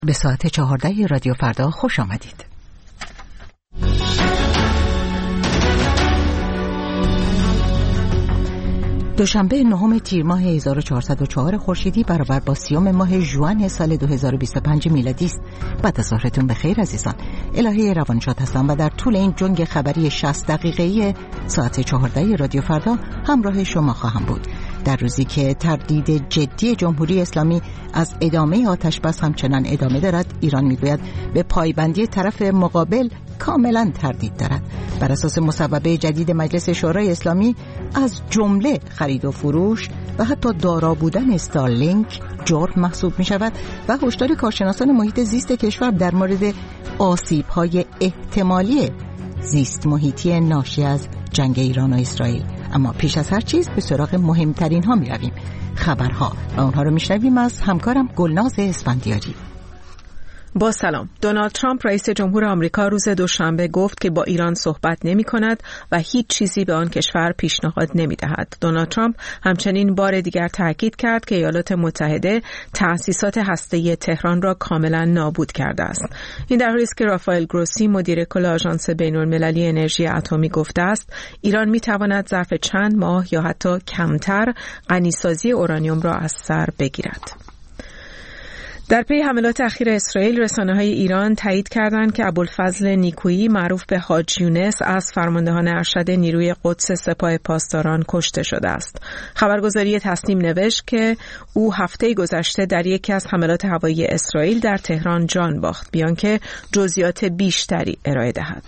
به ساعت 14 رادیو فردا خوش آمدید. دوشنبه 9 تیر ماه 1404 خورشیدی برابر با 30 ماه ژوئن سال 2025 میلادی است. بعد از ظهرتون بخیر عزیزان. الهه روانشاد هستم و در طول این جنگ خبری 60 دقیقه‌ای ساعت 14 رادیو فردا همراه شما خواهم بود. در روزی که تردید جدی جمهوری اسلامی از ادامه آتش بس همچنان ادامه دارد، ایران میگوید به پایبندی طرف مقابل کاملا تردید دارد. بر اساس مصوبه جدید مجلس شورای اسلامی از جمله خرید و فروش و حتی دارا بودن استارلینک جرم محسوب می شود و هشدار کارشناسان محیط زیست کشور در مورد آسیب‌های احتمالی زیست محیطی ناشی از جنگ ایران و اسرائیل. اما پیش از هر چیز به سراغ مهمترین ها می رویم، خبرها، و اونها رو می شنویم از همکارم گلناز اسفندیاری. با سلام. دونالد ترامپ رئیس جمهور آمریکا روز دوشنبه گفت که با ایران صحبت نمی کند و هیچ چیزی به آن کشور پیشنهاد نمی دهد. دونالد ترامپ همچنین بار دیگر تاکید کرد که ایالات متحده تأسیسات هسته‌ای تهران را کاملا نابود کرده است. این در حالی است که رافائل گروسی مدیر کل آژانس بین‌المللی انرژی اتمی گفته است ایران می تواند ظرف چند ماه یا حتی کمتر غنیسازی اورانیوم را از سر بگیرد. در پی حملات اخیر اسرائیل، رسانه‌های ایران تایید کردند که ابوالفضل نیکویی معروف به حاج یونس از فرماندهان ارشد نیروی قدس سپاه پاسداران کشته شده است. خبرگزاری تسنیم نوشت که او هفته گذشته در یکی از حملات هوایی اسرائیل در تهران جان باخت، بیان که جزئیات بیشتری ارائه دهد.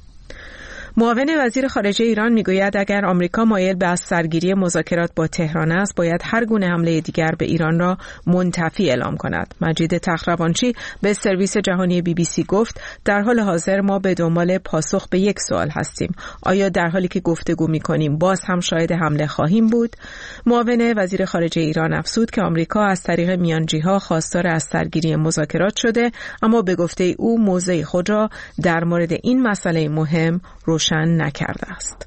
معاون وزیر خارجه ایران میگوید اگر آمریکا مایل به از سرگیری مذاکرات با تهران است، باید هر گونه حمله دیگر به ایران را منتفی اعلام کند. مجید تخروانچی به سرویس جهانی BBC گفت در حال حاضر ما به دنبال پاسخ به یک سوال هستیم: آیا در حالی که گفتگو می‌کنیم باز هم شاهد حمله خواهیم بود؟ معاون وزیر خارجه ایران افزود که آمریکا از طریق میانجی‌ها خواستار از سرگیری مذاکرات شده، اما به گفته او موضع خود را در مورد این مسئله مهم روشن نکرده است.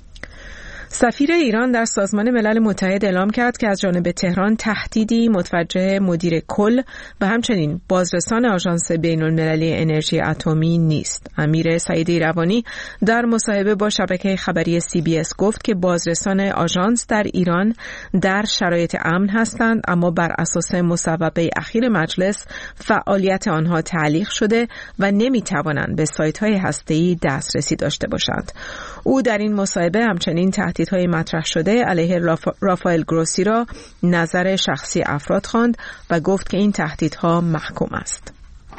سفیر ایران در سازمان ملل متحد اعلام کرد که از جانب تهران تهدیدی متوجه مدیر کل و همچنین بازرسان آژانس بین‌المللی انرژی اتمی نیست. امیر سعید ایروانی در مصاحبه با شبکه خبری CBS گفت که بازرسان آژانس در ایران در شرایط امن هستند، اما بر اساس مصوبه اخیر مجلس فعالیت آنها تعلیق شده و نمی‌توانند به سایت‌های هسته‌ای دسترسی داشته باشند. او در این مصاحبه همچنین تهدیدهای مطرح شده علیه رافائل گروسی را نظر شخصی افراد خواند و گفت که این تهدیدها محکوم است.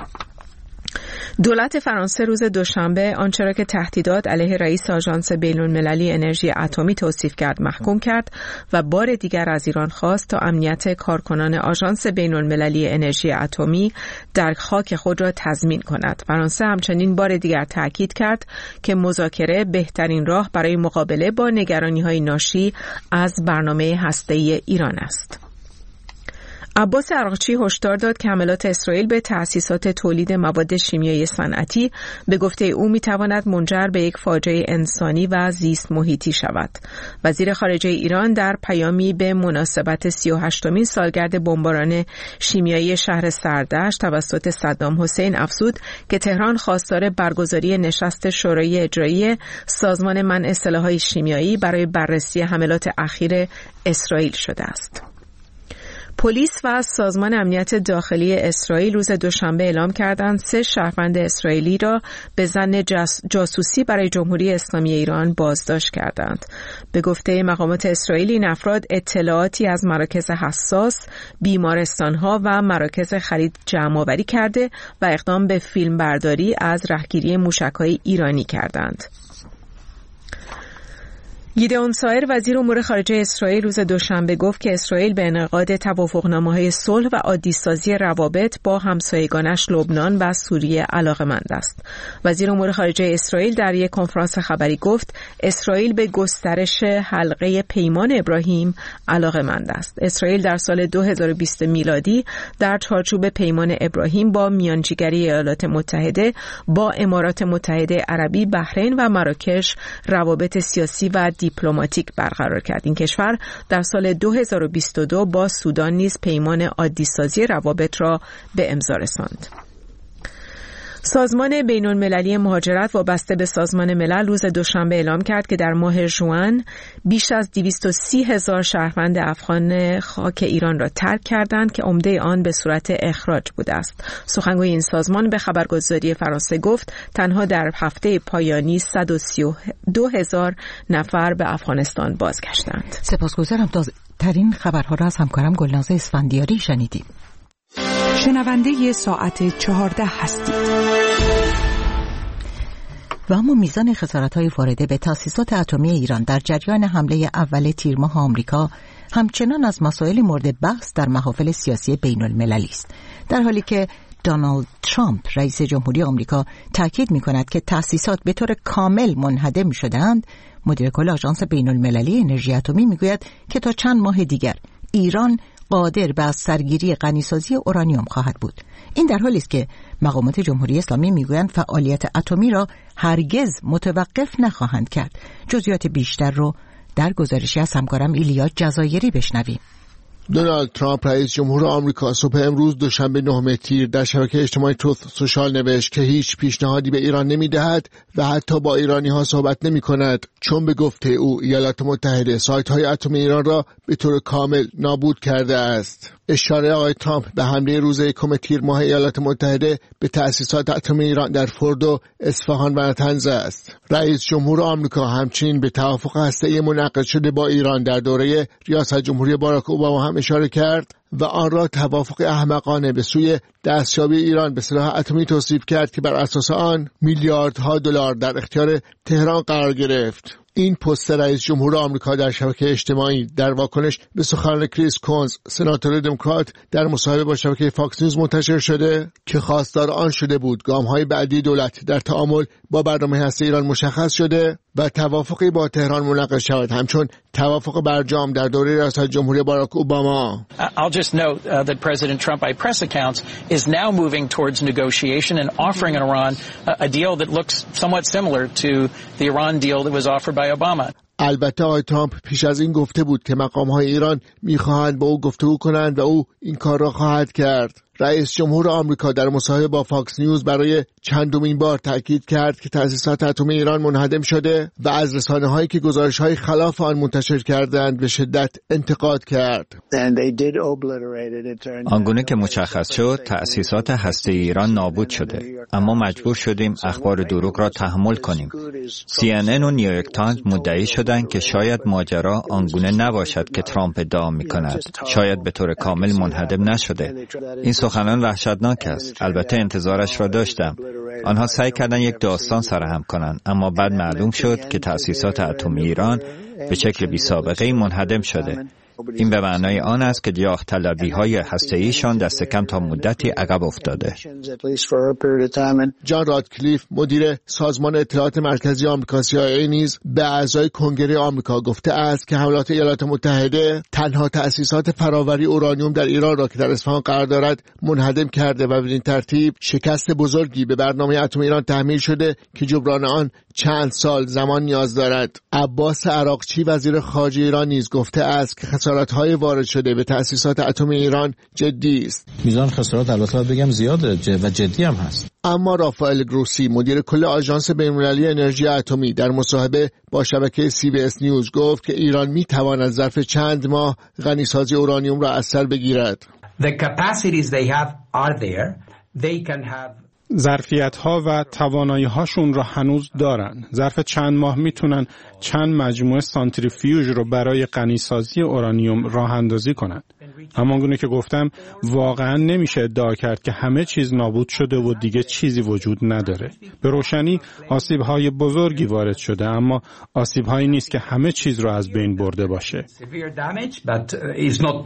دولت فرانسه روز دوشنبه آنچه را که تهدیدات علیه رئیس آژانس بین‌المللی انرژی اتمی توصیف کرد محکوم کرد و بار دیگر از ایران خواست تا امنیت کارکنان آژانس بین‌المللی انرژی اتمی در خاک خود را تضمین کند. فرانسه همچنین بار دیگر تاکید کرد که مذاکره بهترین راه برای مقابله با نگرانی‌های ناشی از برنامه هسته‌ای ایران است. عباس عراقچی هشدار داد که حملات اسرائیل به تأسیسات تولید مواد شیمیایی صنعتی به گفته او میتواند منجر به یک فاجعه انسانی و زیست محیطی شود. وزیر خارجه ایران در پیامی به مناسبت 38مین سالگرد بمباران شیمیایی شهر سردشت توسط صدام حسین افزود که تهران خواستار برگزاری نشست شورای اجرایی سازمان منع سلاح‌های شیمیایی برای بررسی حملات اخیر اسرائیل شده است. پلیس و سازمان امنیت داخلی اسرائیل روز دوشنبه اعلام کردند 3 شهروند اسرائیلی را به ظن جاسوسی برای جمهوری اسلامی ایران بازداشت کردند. به گفته مقامات اسرائیلی این افراد اطلاعاتی از مراکز حساس، بیمارستان‌ها و مراکز خرید جمع‌آوری کرده و اقدام به فیلمبرداری از رهگیری موشک‌های ایرانی کردند. گیدئون سایر وزیر امور خارجه اسرائیل روز دوشنبه گفت که اسرائیل به انعقاد توافقنامه‌های صلح و عادی‌سازی روابط با همسایگانش لبنان و سوریه علاقه‌مند است. وزیر امور خارجه اسرائیل در یک کنفرانس خبری گفت اسرائیل به گسترش حلقه پیمان ابراهیم علاقه‌مند است. اسرائیل در سال 2020 میلادی در چارچوب پیمان ابراهیم با میانجیگری ایالات متحده با امارات متحده عربی، بحرین و مراکش روابط سیاسی و دیپلماتیک برقرار کرد. این کشور در سال 2022 با سودان نیز پیمان عادی‌سازی روابط را به امضا رساند. سازمان بین‌المللی مهاجرت وابسته به سازمان ملل روز دوشنبه اعلام کرد که در ماه ژوئن بیش از 230,000 شهروند افغان خاک ایران را ترک کردند که عمده آن به صورت اخراج بوده است. سخنگوی این سازمان به خبرگزاری فرانسه گفت تنها در هفته پایانی 132,000 نفر به افغانستان بازگشتند. سپاسگزارم. تازه‌ترین خبرها را از همکارم گلناز اسفندیاری شنیدیم. شنونده ساعت 14 هستید. و اما میزان خسارت‌های وارده به تأسیسات اتمی ایران در جریان حمله اول تیر ماه آمریکا همچنان از مسائل مورد بحث در محافل سیاسی بین‌المللی است، در حالی که دونالد ترامپ رئیس جمهوری آمریکا تاکید می‌کند که تأسیسات به طور کامل منهدم شده‌اند. مدیر کل آژانس بین‌المللی انرژی اتمی می‌گوید که تا چند ماه دیگر ایران قادر به از سرگیری غنیسازی اورانیوم خواهد بود. این در حالی است که مقامات جمهوری اسلامی میگویند فعالیت اتمی را هرگز متوقف نخواهند کرد. جزئیات بیشتر رو در گزارشی از همکارم ایلیا جزایری بشنویم. دونالد ترامپ رئیس جمهور آمریکا صبح امروز دوشنبه 9 تیر در شبکه اجتماعی تروث سوشال نوشت که هیچ پیشنهادی به ایران نمیدهد و حتی با ایرانی‌ها صحبت نمی‌کند، چون به گفته او ایالات متحده سایت‌های اتمی ایران را به طور کامل نابود کرده است. اشاره آقای ترامپ به حمله روز 1 تیر ماه ایالات متحده به تأسیسات اتمی ایران در فوردو، اصفهان و نتنز است. رئیس جمهور آمریکا همچنین به توافق هسته‌ای منعقد شده با ایران در دوره ریاست جمهوری باراک اوباما هم اشاره کرد و آن را توافق احمقانه به سوی دستیابی ایران به سلاح اتمی توصیف کرد که بر اساس آن میلیاردها دلار در اختیار تهران قرار گرفت. این پست رئیس جمهور آمریکا در شبکه اجتماعی در واکنش به سخنان کریس کونز، سناتور دموکرات، در مصاحبه با شبکه فاکس نیوز منتشر شده که خواستار آن شده بود گام‌های بعدی دولت در تعامل با برنامه هسته ایران مشخص شده و توافقی با تهران منعقد شود، همچون توافق برجام در دوره ریاست جمهوری باراک اوباما. I'll just note that President Trump, by press accounts, is now moving towards negotiation and offering Iran a deal that looks somewhat similar to the Iran deal that was offered by Obama. البته آقای ترامپ پیش از این گفته بود که مقام‌های ایران می‌خواهند با او گفتگو کنند و او این کار را خواهد کرد. رئیس جمهور آمریکا در مصاحبه با فاکس نیوز برای چندمین بار تاکید کرد که تأسیسات اتمی ایران منهدم شده و از رسانه‌هایی که گزارش‌های خلاف آن منتشر کردند به شدت انتقاد کرد. آنگونه که مشخص شد تأسیسات هسته ایران نابود شده، اما مجبور شدیم اخبار دروغ را تحمل کنیم. CNN و نیویورک تایمز مدعی شدند که شاید ماجرا آنگونه نباشد که ترامپ ادعا می‌کند، شاید به طور کامل منهدم نشده. این سخنان وحشتناک است. البته انتظارش را داشتم. آنها سعی کردند یک داستان سرهم کنند، اما بعد معلوم شد که تأسیسات اتمی ایران به شکل بی‌سابقه‌ای منهدم شده. این به معنای آن است که جاه طلبی‌های هسته‌ایشان دست کم تا مدتی عقب افتاده. جان رادکلیف مدیر سازمان اطلاعات مرکزی آمریکا CIA نیز به اعضای کنگره آمریکا گفته است که حملات ایالات متحده تنها تأسیسات فراوری اورانیوم در ایران را که در اصفهان قرار دارد منهدم کرده و بدین ترتیب شکست بزرگی به برنامه اتمی ایران تحمیل شده که جبران آن چند سال زمان نیاز دارد. عباس عراقچی وزیر خارجه ایران نیز گفته است که خسارت‌های وارد شده به تأسیسات اتمی ایران جدی است. میزان خسارات البته باید بگم زیاده و جدی هم هست. اما رافائل گروسی مدیر کل آژانس بین‌المللی انرژی اتمی در مصاحبه با شبکه CBS نیوز گفت که ایران می‌تواند ظرف چند ماه غنیسازی اورانیوم را از سر بگیرد. The capacities they have are there. They can have ظرفیت‌ها و توانایی‌هاشون رو هنوز دارن. ظرف چند ماه میتونن چند مجموعه سانتریفیوژ رو برای غنیسازی اورانیوم راه اندازی کنن. همانگونه که گفتم واقعا نمیشه ادعا کرد که همه چیز نابود شده و دیگه چیزی وجود نداره. به روشنی آسیب‌های بزرگی وارد شده، اما آسیب‌هایی نیست که همه چیز رو از بین برده باشه.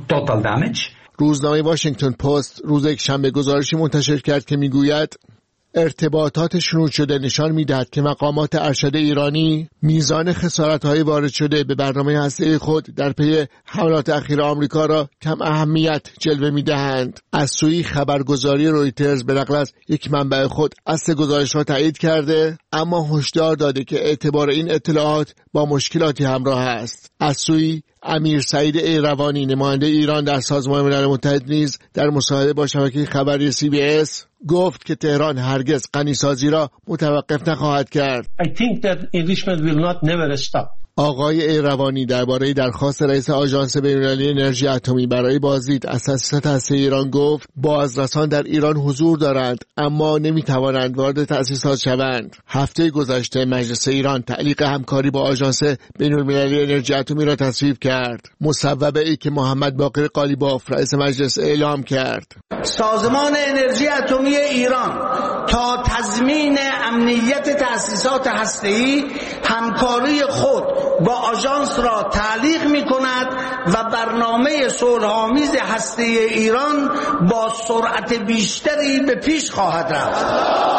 روزنامه واشنگتن پست روز یکشنبه گزارشی منتشر کرد که میگوید ارتباطات شنود شده نشان می‌دهد که مقامات ارشد ایرانی میزان خسارت‌های وارد شده به برنامه هسته‌ای خود در پی حملات اخیر آمریکا را کم اهمیت جلوه می‌دهند. از سوی خبرگزاری رویترز به نقل از یک منبع خود اصل گزارش را تایید کرده، اما هشدار داده که اعتبار این اطلاعات با مشکلاتی همراه است. از سوی امیر سعید ایروانی نماینده ایران در سازمان ملل متحد نیز در مصاحبه با شبکه خبری CBS گفت که تهران هرگز غنیسازی را متوقف نخواهد کرد. I think that enrichment will not never stop. آقای ایروانی درباره درخواست رئیس آژانس بین‌المللی انرژی اتمی برای بازدید از تأسیسات هسته‌ای ایران گفت بازرسان در ایران حضور دارند اما نمی‌توانند وارد تأسیسات شوند. هفته گذشته مجلس ایران تعلیق همکاری با آژانس بین‌المللی انرژی اتمی را تصویب کرد. مصوبه‌ای که محمد باقر قالیباف رئیس مجلس اعلام کرد. سازمان انرژی اتمی ایران تا تضمین امنیت تأسیسات هسته‌ای همکاری خود با آژانس را تعلیق می‌کند و برنامه صلح‌آمیز هسته‌ای ایران با سرعت بیشتری به پیش خواهد رفت.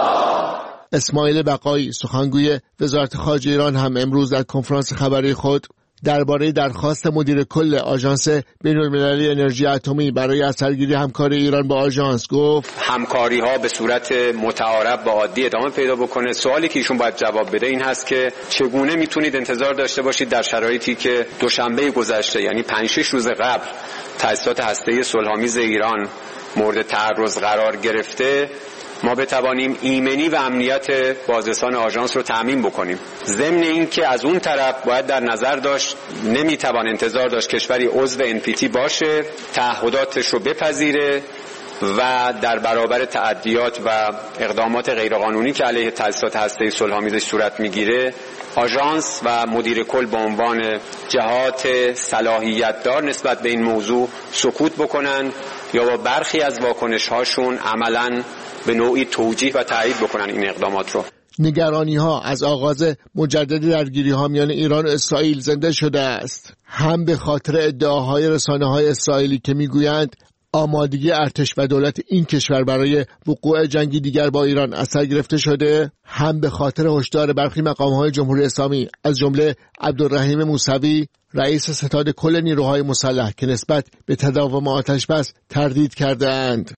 اسماعیل بقایی سخنگوی وزارت خارجه ایران هم امروز در کنفرانس خبری خود درباره درخواست مدیر کل آژانس بین‌المللی انرژی اتمی برای اثرگیری همکاری ایران با آژانس گفت همکاری ها به صورت متعارف و عادی ادامه پیدا بکنه. سوالی که ایشون باید جواب بده این هست که چگونه میتونید انتظار داشته باشید در شرایطی که دوشنبه گذشته یعنی 5-6 روز قبل تأسیسات هسته‌ای صلح‌آمیز ایران مورد تعرض قرار گرفته ما بتوانیم ایمنی و امنیت بازرسان آژانس رو تأمین بکنیم. ضمن این که از اون طرف باید در نظر داشت نمیتوان انتظار داشت کشوری عضو NPT باشه تعهداتش رو بپذیره و در برابر تعدیات و اقدامات غیرقانونی که علیه تأسیسات هسته‌ای صلح‌آمیز صورت میگیره آژانس و مدیر کل به عنوان جهات صلاحیت دار نسبت به این موضوع سکوت بکنن یا با برخی از واکنش هاشون عملاً به نوعی توجیه و تایید بکنن این اقدامات رو. نگرانی ها از آغاز مجدد درگیری ها میان ایران و اسرائیل زنده شده است، هم به خاطر ادعاهای رسانه‌های اسرائیلی که میگویند آمادگی ارتش و دولت این کشور برای وقوع جنگی دیگر با ایران اثر گرفته شده، هم به خاطر هشدار برخی مقام‌های جمهوری اسلامی از جمله عبدالرحیم موسوی رئیس ستاد کل نیروهای مسلح که نسبت به تداوم آتش بس تردید کرده اند.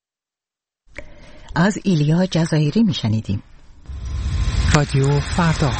از ایلیا جزایری میشنیدیم. رادیو فردا.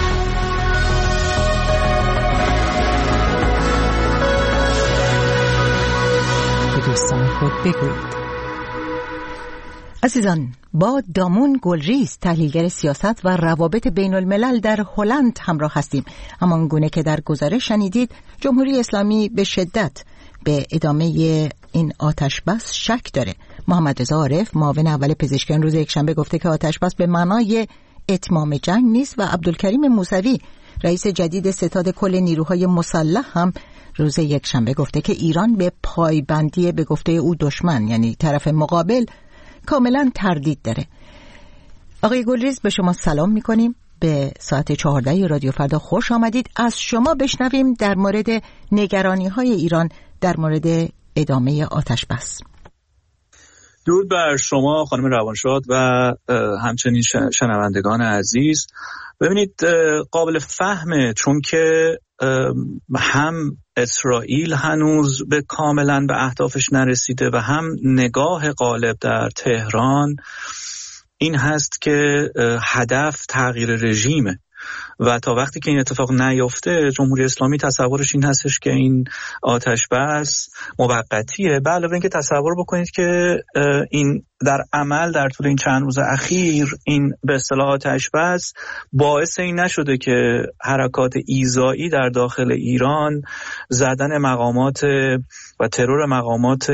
به دوستان خود بگویید. عزیزان، با دامون گلریز تحلیلگر سیاست و روابط بین الملل در هلند همراه هستیم. همان گونه که در گزارش شنیدید جمهوری اسلامی به شدت به ادامه این آتش بس شک داره. محمد رضا عارف معاون اول پزشکیان روز یکشنبه گفته که آتش بس به معنای اتمام جنگ نیست و عبدالکریم موسوی رئیس جدید ستاد کل نیروهای مسلح هم روز یکشنبه گفته که ایران به پایبندی به گفته او دشمن یعنی طرف مقابل کاملا تردید داره. آقای گلریز به شما سلام میکنیم. به ساعت 14 رادیو فردا خوش آمدید. از شما بشنویم در مورد نگرانی های ایران در مورد ادامه آتش بس. درود بر شما خانم روانشاد و همچنین شنوندگان عزیز. ببینید قابل فهمه چون که هم اسرائیل هنوز به کاملا به اهدافش نرسیده و هم نگاه غالب در تهران این هست که هدف تغییر رژیمه و تا وقتی که این اتفاق نیفته جمهوری اسلامی تصورش این هستش که این آتش بس موقتیه. به علاوه اینکه تصور بکنید که این در عمل در طول این چند روز اخیر این به اصطلاح آتش بس باعث این نشده که حرکات ایذایی در داخل ایران زدن مقامات و ترور مقامات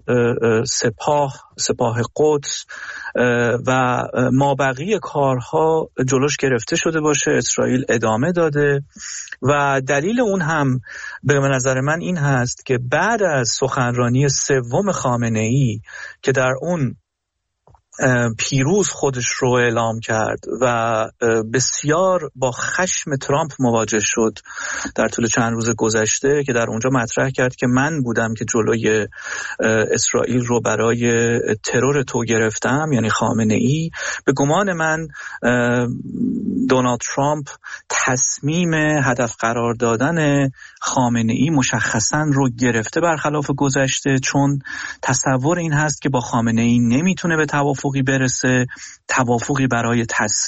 سپاه قدس و مابقی کارها جلوش گرفته شده باشه. اسرائیل ادامه داده و دلیل اون هم به نظر من این هست که بعد از سخنرانی سوم خامنه‌ای که در اون پیروز خودش رو اعلام کرد و بسیار با خشم ترامپ مواجه شد در طول چند روز گذشته که در اونجا مطرح کرد که من بودم که جلوی اسرائیل رو برای ترور تو گرفتم، یعنی خامنه ای. به گمان من دونالد ترامپ تصمیم هدف قرار دادن خامنه ای مشخصاً رو گرفته برخلاف گذشته، چون تصور این هست که با خامنه ای نمیتونه به توافقی برسه، توافقی برای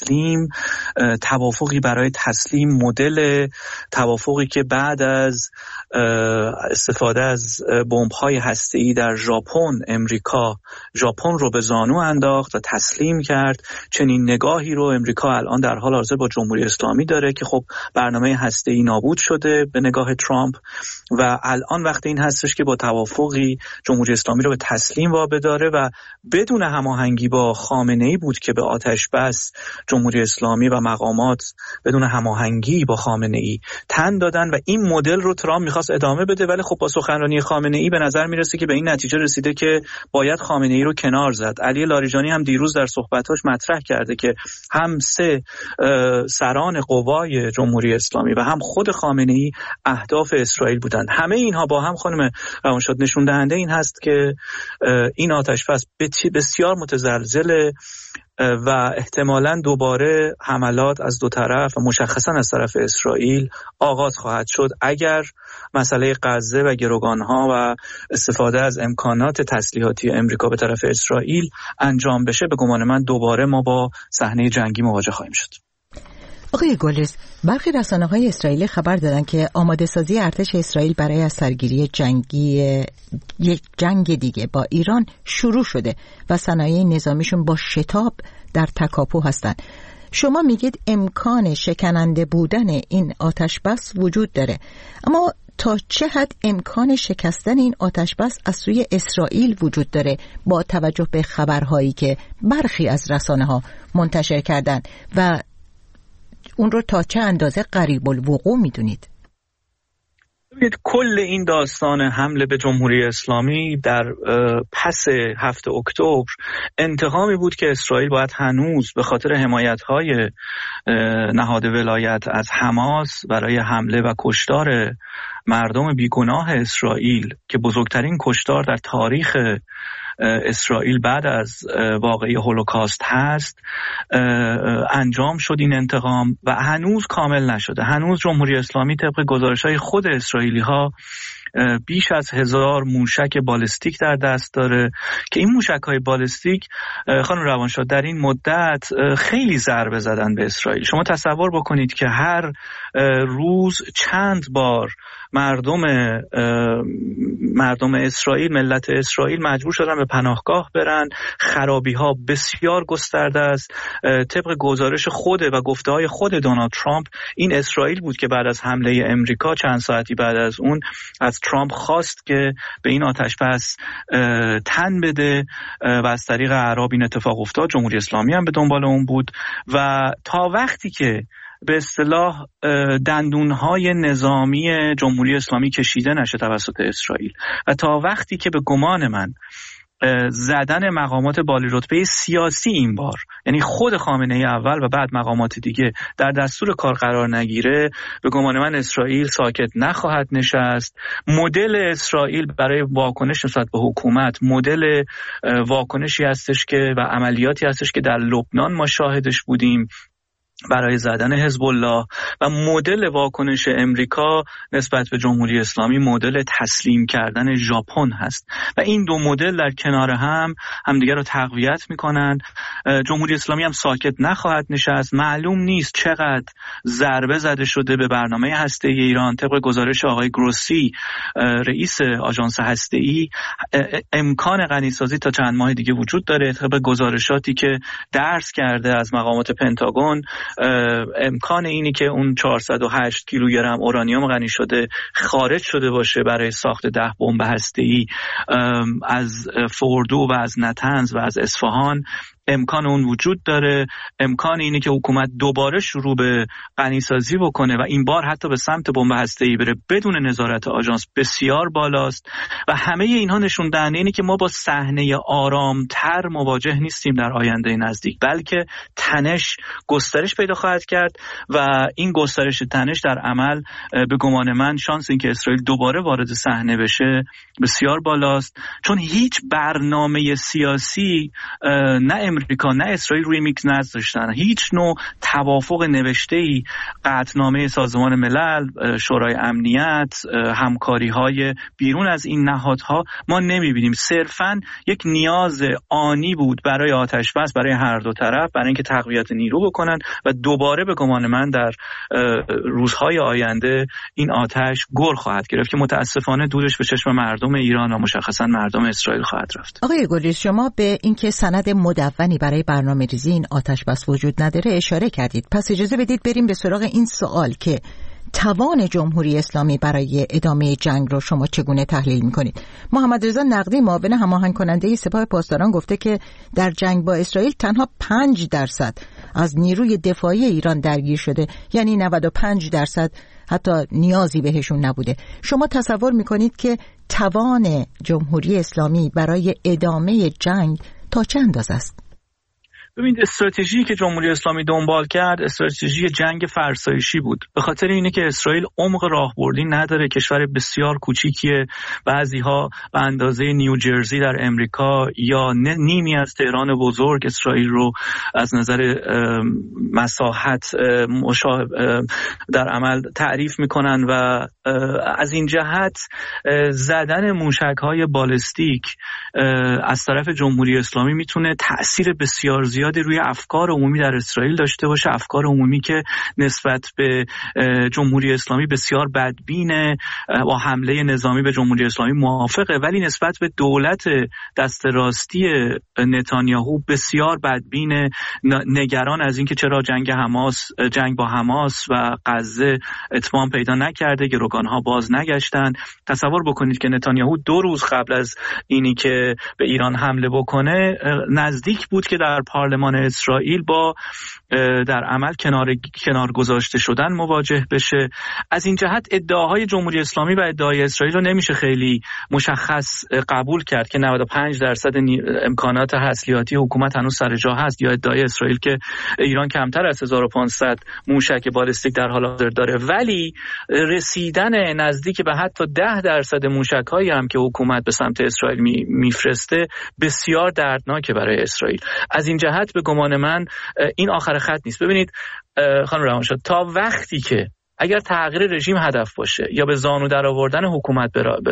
تسلیم مدل توافقی که بعد از استفاده از بمب‌های هسته‌ای در ژاپن امریکا ژاپن رو به زانو انداخت و تسلیم کرد. چنین نگاهی رو امریکا الان در حال حاضر با جمهوری اسلامی داره که خب برنامه هسته‌ای نابود شده به نگاه ترامپ و الان وقت این هستش که با توافقی جمهوری اسلامی رو به تسلیم وابداره و بدون هماهنگی با خامنه‌ای بود که به آتش بس جمهوری اسلامی و مقامات بدون هماهنگی با خامنه‌ای تن دادن و این مدل رو ترامپ می‌خواست ادامه بده، ولی خب با سخنرانی خامنه‌ای به نظر میرسه که به این نتیجه رسیده که باید خامنه‌ای رو کنار زد. علی لاریجانی هم دیروز در صحبتاش مطرح کرده که هم سه سران قوای جمهوری اسلامی و هم خود خامنه‌ای اهداف اسرائیل بودند. همه اینها با هم خانم روانشاد نشون دهنده این هست که این آتش‌بس بسیار متزلزل و احتمالاً دوباره حملات از دو طرف و مشخصاً از طرف اسرائیل آغاز خواهد شد اگر مسئله غزه و گروگانها و استفاده از امکانات تسلیحاتی امریکا به طرف اسرائیل انجام بشه. به گمان من دوباره ما با صحنه جنگی مواجه خواهیم شد. آقای گلرز، برخی رسانه‌های اسرائیلی خبر دادن که آماده سازی ارتش اسرائیل برای از سرگیری یک جنگ دیگه با ایران شروع شده و صنایع نظامیشون با شتاب در تکاپو هستن. شما میگید امکان شکننده بودن این آتش بس وجود داره، اما تا چه حد امکان شکستن این آتش بس از سوی اسرائیل وجود داره با توجه به خبرهایی که برخی از رسانه‌ها منتشر کردن و اون رو تا چه اندازه قریب الوقوع میدونید؟ کل این داستان حمله به جمهوری اسلامی در پس 7 اکتبر انتقامی بود که اسرائیل باید هنوز به خاطر حمایت‌های نهاد ولایت از حماس برای حمله و کشتار مردم بیگناه اسرائیل که بزرگترین کشتار در تاریخ اسرائیل بعد از واقعه هولوکاست هست انجام شد این انتقام و هنوز کامل نشده. هنوز جمهوری اسلامی طبق گزارش‌های خود اسرائیلی‌ها بیش از 1000 موشک بالستیک در دست داره که این موشک‌های بالستیک خانم روانشاد در این مدت خیلی ضربه زدن به اسرائیل. شما تصور بکنید که هر روز چند بار مردم اسرائیل، ملت اسرائیل مجبور شدن به پناهگاه برن. خرابی‌ها بسیار گسترده است. طبق گزارش خود و گفته‌های خود دونالد ترامپ این اسرائیل بود که بعد از حمله امریکا چند ساعتی بعد از اون از ترامپ خواست که به این آتش‌بس تن بده و از طریق اعراب این اتفاق افتاد. جمهوری اسلامی هم به دنبال اون بود و تا وقتی که به اصطلاح دندونهای نظامی جمهوری اسلامی کشیده نشه توسط اسرائیل و تا وقتی که به گمان من زدن مقامات بالا رتبه سیاسی این بار، یعنی خود خامنه ای اول و بعد مقامات دیگه، در دستور کار قرار نگیره، به گمان من اسرائیل ساکت نخواهد نشست. مدل اسرائیل برای واکنش نسبت به حکومت مدل واکنشی هستش که و عملیاتی هستش که در لبنان ما شاهدش بودیم برای زدن حزب الله و مدل واکنش امریکا نسبت به جمهوری اسلامی مدل تسلیم کردن ژاپن هست و این دو مدل در کنار هم همدیگر رو تقویت میکنن. جمهوری اسلامی هم ساکت نخواهد نشست. معلوم نیست چقدر ضربه زده شده به برنامه هسته‌ای ایران. طبق گزارش آقای گروسی رئیس آژانس هسته‌ای امکان غنیسازی تا چند ماه دیگه وجود داره. طبق گزارشاتی که درس کرده از مقامات پنتاگون امکان اینی که اون 408 کیلوگرم اورانیوم غنی شده خارج شده باشه برای ساخت 10 بمب هسته‌ای از فوردو و از نتنز و از اصفهان امکان اون وجود داره، امکان اینه که حکومت دوباره شروع به غنیسازی بکنه و این بار حتی به سمت بمب هسته‌ای بره بدون نظارت آژانس بسیار بالاست و همه اینها نشون دهنده اینه که ما با صحنه آرامتر مواجه نیستیم در آینده نزدیک، بلکه تنش گسترش پیدا خواهد کرد و این گسترش تنش در عمل به گمان من شانس این که اسرائیل دوباره وارد صحنه بشه بسیار بالاست، چون هیچ برنامه سیاسی نه امریکا نه اسرائیل روی میکس نذاشتن، هیچ نوع توافق نوشته‌ای، قطعنامه سازمان ملل، شورای امنیت، همکاری‌های بیرون از این نهادها ما نمی‌بینیم. صرفاً یک نیاز آنی بود برای آتش بس برای هر دو طرف، برای اینکه تقویت نیرو بکنن و دوباره به گمان من در روزهای آینده این آتش گر خواهد گرفت که متاسفانه دورش به چشم مردم ایران و مشخصاً مردم اسرائیل خواهد رفت. آقای گلریز، شما به اینکه سند مدونی برای برنامه‌ریزی این آتش بس وجود نداره اشاره کردید. پس اجازه بدید بریم به سراغ این سوال که توان جمهوری اسلامی برای ادامه جنگ رو شما چگونه تحلیل می‌کنید؟ محمد رضا نقدی معاون هماهنگ کننده سپاه پاسداران گفته که در جنگ با اسرائیل تنها 5% از نیروی دفاعی ایران درگیر شده، یعنی 95% حتی نیازی بهشون نبوده. شما تصور می‌کنید که توان جمهوری اسلامی برای ادامه جنگ تا چه اندازه است؟ ببینید، استراتژی که جمهوری اسلامی دنبال کرد استراتژی جنگ فرسایشی بود، به خاطر اینه که اسرائیل عمق راهبردی نداره، کشور بسیار کوچیکیه، بعضی‌ها به اندازه نیوجرسی در امریکا یا نیمی از تهران بزرگ اسرائیل رو از نظر مساحت در عمل تعریف میکنن و از این جهت زدن موشک‌های بالستیک از طرف جمهوری اسلامی میتونه تأثیر بسیار زیادی روی افکار عمومی در اسرائیل داشته باشه، افکار عمومی که نسبت به جمهوری اسلامی بسیار بدبینه، با حمله نظامی به جمهوری اسلامی موافقه، ولی نسبت به دولت دست راستی نتانیاهو بسیار بدبینه، نگران از اینکه چرا جنگ با حماس و غزه اتمام پیدا نکرده، گروگانها باز نگشتن. تصور بکنید که نتانیاهو 2 روز قبل از اینی که به ایران حمله بکنه نزدیک بود که در پارلمان اسرائیل با در عمل کنار گذاشته شدن مواجه بشه. از این جهت ادعاهای جمهوری اسلامی و ادعای اسرائیل رو نمیشه خیلی مشخص قبول کرد که 95% امکانات تسلیحاتی حکومت هنوز سر جا هست، یا ادعای اسرائیل که ایران کمتر از 1500 موشک بالستیک در حال حاضر داره، ولی رسیدن نزدیک به حتی 10% موشک‌هایی هم که حکومت به سمت اسرائیل میفرسته بسیار دردناکه برای اسرائیل. از این جهت به گمان من این آخر خط نیست. ببینید خانم روانشاد، تا وقتی که اگر تغییر رژیم هدف باشه یا به زانو در آوردن حکومت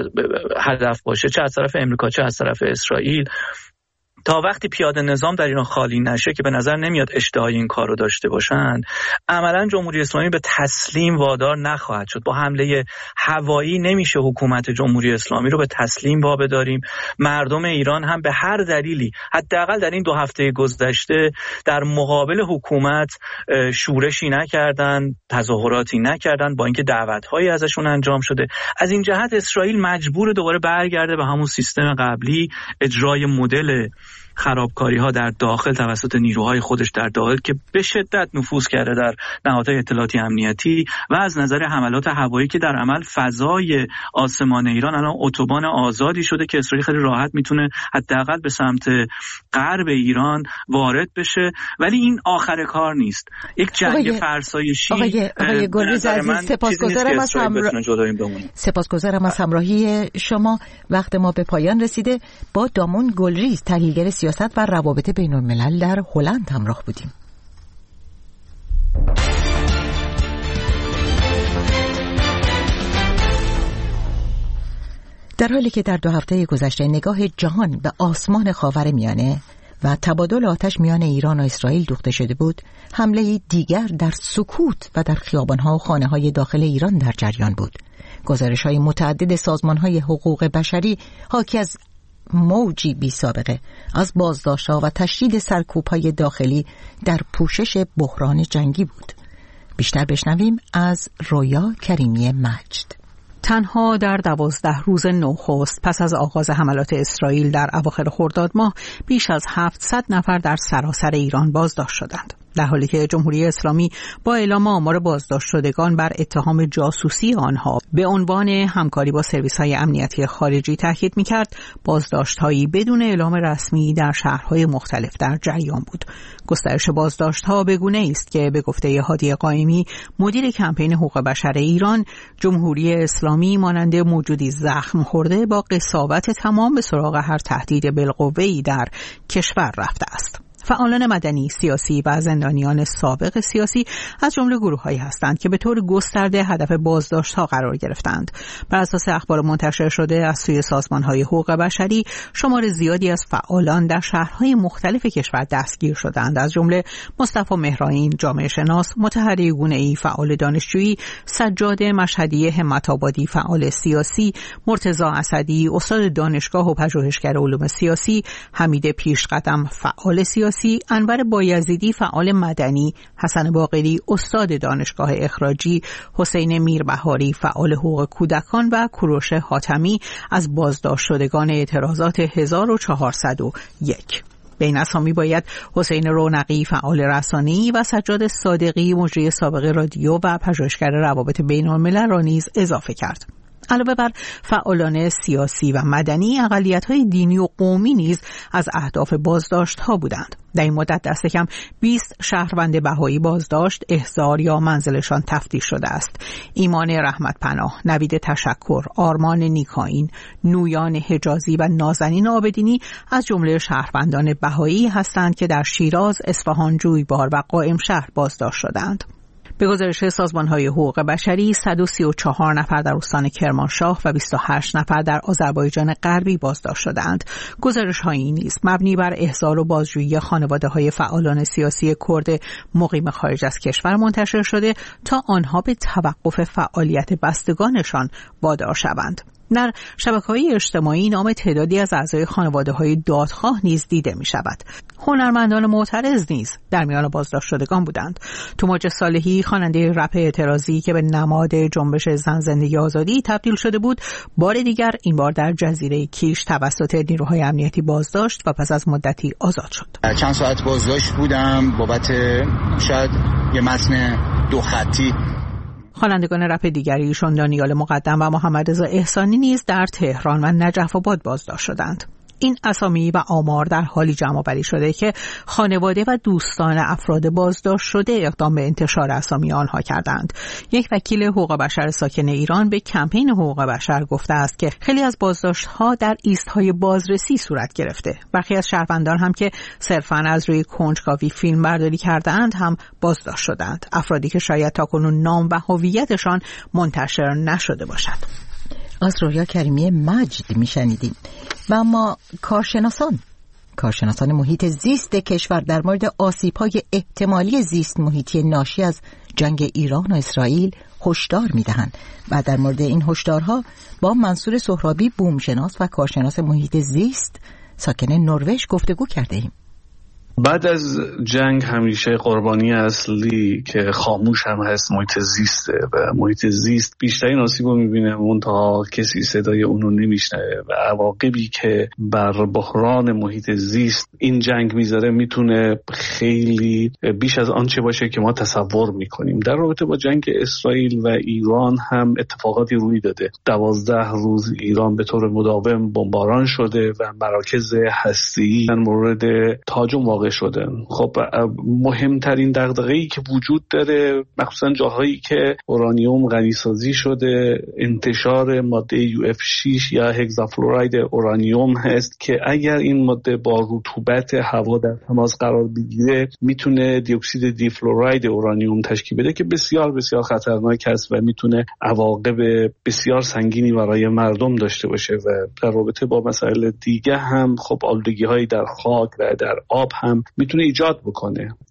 هدف باشه، چه از طرف امریکا چه از طرف اسرائیل، تا وقتی پیاده نظام در ایران خالی نشه که به نظر نمیاد اشتهای این کار رو داشته باشن، عملا جمهوری اسلامی به تسلیم وادار نخواهد شد. با حمله هوایی نمیشه حکومت جمهوری اسلامی رو به تسلیم وابداریم. مردم ایران هم به هر دلیلی حداقل در این 2 هفته گذشته در مقابل حکومت شورشی نکردن، تظاهراتی نکردن، با اینکه دعوت‌هایی ازشون انجام شده. از این جهت اسرائیل مجبور دوباره برگرده به همون سیستم قبلی، اجرای مدل خرابکاری ها در داخل توسط نیروهای خودش در داخل که به شدت نفوذ کرده در نهادهای اطلاعاتی امنیتی و از نظر حملات هوایی که در عمل فضای آسمان ایران الان اتوبان آزادی شده که اسرائیل خیلی راحت میتونه حداقل به سمت غرب ایران وارد بشه. ولی این آخر کار نیست. یک جنگ فرسایشی. آقای گلریز عزیز، سپاسگزارم از همراهی شما. وقت ما به پایان رسیده. با دامون گلریز، تحلیلگر سیاست و روابط بین الملل در هلند همراه بودیم. در حالی که در 2 هفته گذشته نگاه جهان به آسمان خاورمیانه و تبادل آتش میان ایران و اسرائیل دوخته شده بود، حمله دیگر در سکوت و در خیابان‌ها و خانه‌های داخل ایران در جریان بود. گزارش‌های متعدد سازمان‌های حقوق بشری حاکی از موجی بی سابقه از بازداشت‌ها و تشدید سرکوب‌های داخلی در پوشش بحران جنگی بود. بیشتر بشنویم از رویا کریمی مجد. تنها در 12 روز نخست پس از آغاز حملات اسرائیل در اواخر خرداد ماه بیش از 700 نفر در سراسر ایران بازداشت شدند، در حالی که جمهوری اسلامی با اعلام آمار بازداشت شدگان بر اتهام جاسوسی آنها به عنوان همکاری با سرویس‌های امنیتی خارجی تاکید می‌کرد. بازداشت‌هایی بدون اعلام رسمی در شهرهای مختلف در جریان بود. گسترش بازداشت‌ها به گونه‌ای است که به گفته هادی قائمی، مدیر کمپین حقوق بشر ایران، جمهوری اسلامی مانند موجودی زخم خورده با قساوت تمام به سراغ هر تهدید بالقوه‌ای در کشور رفته است. فعالان مدنی، سیاسی و زندانیان سابق سیاسی از جمله گروه‌هایی هستند که به طور گسترده هدف بازداشت‌ها قرار گرفتند. بر اساس اخبار منتشر شده از سوی سازمان‌های حقوق بشری، شمار زیادی از فعالان در شهرهای مختلف کشور دستگیر شدند، از جمله مصطفی مهرائین، جامعه شناس، مطهری گونه‌ای، فعال دانشجویی، سجاد مشهدی همت‌آبادی، فعال سیاسی، مرتضی اسدی، استاد دانشگاه و پژوهشگر علوم سیاسی، حمید پیشقدم، فعال سیاسی، انور بایزیدی، فعال مدنی، حسن باقری، استاد دانشگاه اخراجی، حسین میربهاری، فعال حقوق کودکان و کوروش حاتمی از بازداشت شدگان اعتراضات 1401. به این اسامی باید حسین رونقی، فعال رسانه‌ای و سجاد صادقی، مجری سابق رادیو و پژوهشگر روابط بین‌الملل را نیز اضافه کرد. علاوه بر فعالان سیاسی و مدنی، اقلیت‌های دینی و قومی نیز از اهداف بازداشت‌ها بودند. در این مدت دست کم 20 شهروند بهایی بازداشت، احضار یا منزلشان تفتیش شده است. ایمان رحمت پناه، نوید تشکر، آرمان نیکاین، نویان حجازی و نازنین آبدینی از جمله شهروندان بهایی هستند که در شیراز، اصفهان، جویبار و قائمشهر بازداشت شدند. به گزارش سازمان‌های حقوق بشری، 134 نفر در استان کرمانشاه و 28 نفر در آذربایجان غربی بازداشت شدند. گزارش‌هایی نیز مبنی بر احضار و بازجویی خانواده‌های فعالان سیاسی کرد مقیم خارج از کشور منتشر شده تا آنها به توقف فعالیت بستگانشان وادار شوند. در شبکه‌های اجتماعی نام تعدادی از اعضای خانواده‌های دادخواه نیز دیده می‌شود. هنرمندان معترض نیز در میان بازداشت شدگان بودند. توماج صالحی، خواننده رپ اعتراضی که به نماد جنبش زن زندگی آزادی تبدیل شده بود، بار دیگر این بار در جزیره کیش توسط نیروهای امنیتی بازداشت و پس از مدتی آزاد شد. چند ساعت بازداشت بودم بابت شاید یه متن 2 خطی. خوانندگان رپ دیگری ایشون دانیال مقدم و محمد رضا احسانی نیز در تهران و نجف آباد بازداشت شدند. این اسامی و آمار در حالی جمع‌آوری شده که خانواده و دوستان افراد بازداشت شده اقدام به انتشار اسامی آنها کردند. یک وکیل حقوق بشر ساکن ایران به کمپین حقوق بشر گفته است که خیلی از بازداشت‌ها در ایست‌های بازرسی صورت گرفته. برخی از شهروندان هم که صرفاً از روی کنجکاوی فیلم برداری کرده‌اند هم بازداشت شدند. افرادی که شاید تاکنون نام و هویتشان منتشر نشده باشد. از رویا کریمی مجد میشنیدیم. و اما کارشناسان محیط زیست کشور در مورد آسیب‌های احتمالی زیست محیطی ناشی از جنگ ایران و اسرائیل هشدار میدهند و در مورد این هشدارها با منصور سهرابی، بومشناس و کارشناس محیط زیست ساکن نروژ گفتگو کرده ایم. بعد از جنگ همیشه قربانی اصلی که خاموش هم هست محیط زیسته و محیط زیست بیشترین آسیب رو میبینه منتها کسی صدای اونو نمیشنوه و عواقبی که بر بحران محیط زیست این جنگ میذاره میتونه خیلی بیش از آنچه باشه که ما تصور میکنیم. در رابطه با جنگ اسرائیل و ایران هم اتفاقاتی روی داده. 12 روز ایران به طور مداوم بمباران شده و مراکز هسته‌ای در مورد تاجم واقع شده. خب مهمترین دغدغه‌ای که وجود داره مخصوصا جاهایی که اورانیوم غنیسازی شده، انتشار ماده UF6 یا هگزافلوراید اورانیوم هست که اگر این ماده با رطوبت هوا در تماس قرار بگیره میتونه دی اکسید دی فلوراید اورانیوم تشکیل بده که بسیار بسیار خطرناک است و میتونه عواقب بسیار سنگینی برای مردم داشته باشه. و در رابطه با مسائل دیگه هم خب آلودگی‌های در خاک و در آب هم میتونه ایجاد بکنه.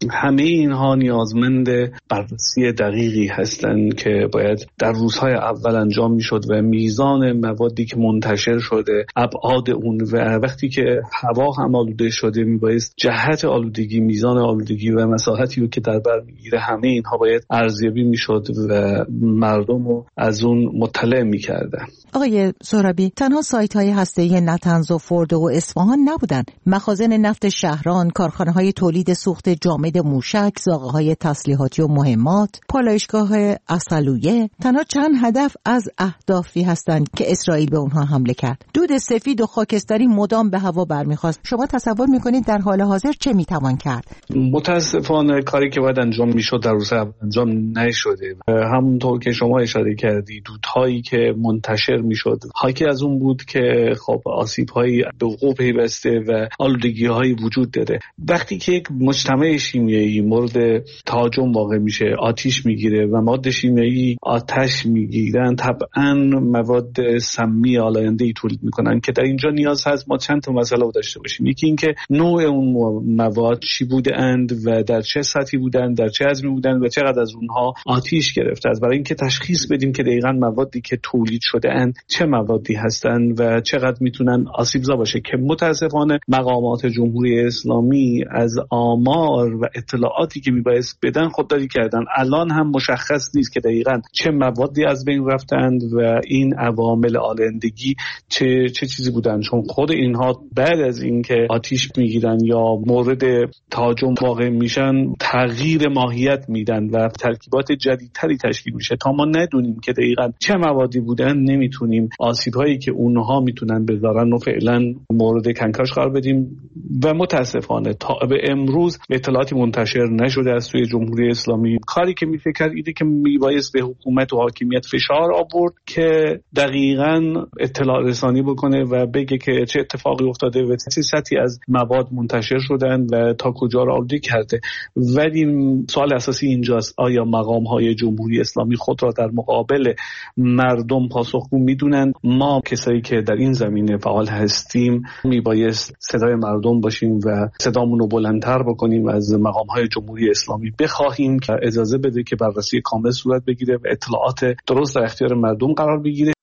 همه اینها نیازمند بررسی دقیقی هستند که باید در روزهای اول انجام میشد و میزان موادی که منتشر شده، ابعاد اون و وقتی که هوا هم آلوده شده میبایست جهت آلودگی، میزان آلودگی و مساحتی رو که در بر میگیره، همه اینها باید ارزیابی میشد و مردم رو از اون مطلع میکردن. آقای سهرابی، تنها سایت‌های هسته‌ای نتنز و فورد و اصفهان نبودند. مخازن نفت شهران، کارخانه‌های تولید سوخت جامد موشک، زاغه‌های تسلیحاتی و مهمات، پالایشگاه اصلویه تنها چند هدف از اهدافی هستند که اسرائیل به اونها حمله کرد. دود سفید و خاکستری مدام به هوا برمیخواست. شما تصور می‌کنید در حال حاضر چه می‌توان کرد؟ متاسفانه کاری که باید انجام میشد در روز اول انجام نشده. همونطور که شما اشاره کردید، دودهایی که منتشر میشد حاکی از اون بود که خب آسیب‌هایی به وقوع پیوسته و آلودگی‌هایی وجود داره. وقتی که یک مجتمع شیمیایی مورد تهاجم واقع میشه، آتش میگیره و مواد شیمیایی آتش میگیرن، طبعا مواد سمی آلاینده‌ای تولید میکنن که در اینجا نیاز هست ما چند تا مسئله رو داشته باشیم. یکی این که نوع اون مواد چی بودند و در چه سطحی بودند، در چه حجمی بودند و چقدر از اونها آتش گرفته است، برای اینکه تشخیص بدیم که دقیقاً موادی که تولید شده اند چه موادی هستند و چقدر میتونن آسیبزا باشه، که متاسفانه مقامات جمهوری اسلامی از آمار و اطلاعاتی که میبایست بدن خودداری کردن. الان هم مشخص نیست که دقیقاً چه موادی از بین رفتند و این عوامل آلایندگی چه چیزی بودن، چون خود اینها بعد از اینکه آتش میگیرن یا مورد تهاجم واقع میشن تغییر ماهیت میدن و ترکیبات جدیدتری تشکیل میشه. تا ما ندونیم که دقیقاً چه موادی بودن نمیتونیم آسیب‌هایی که اونها میتونن بذارن و فعلا مورد کنکاش قرار بدیم و متاسفانه تا به امروز اطلاعاتی منتشر نشده از سوی جمهوری اسلامی. کاری که میشه کرد اینه که میبایست به حکومت و حاکمیت فشار آورد که دقیقاً اطلاع رسانی بکنه و بگه که چه اتفاقی افتاده و چه سطحی از مواد منتشر شدن و تا کجا را آلوده کرده. ولی سوال اساسی اینجاست، آیا مقام‌های جمهوری اسلامی خود را در مقابل مردم پاسخگو میدونن؟ ما کسایی که در این زمینه فعال هستیم میبایست صدای مردم باشیم و صدامون رو بلندتر بکنیم، از مقام‌های جمهوری اسلامی بخواهیم که اجازه بده که بررسی کامل صورت بگیره و اطلاعات درست در اختیار مردم قرار بگیره.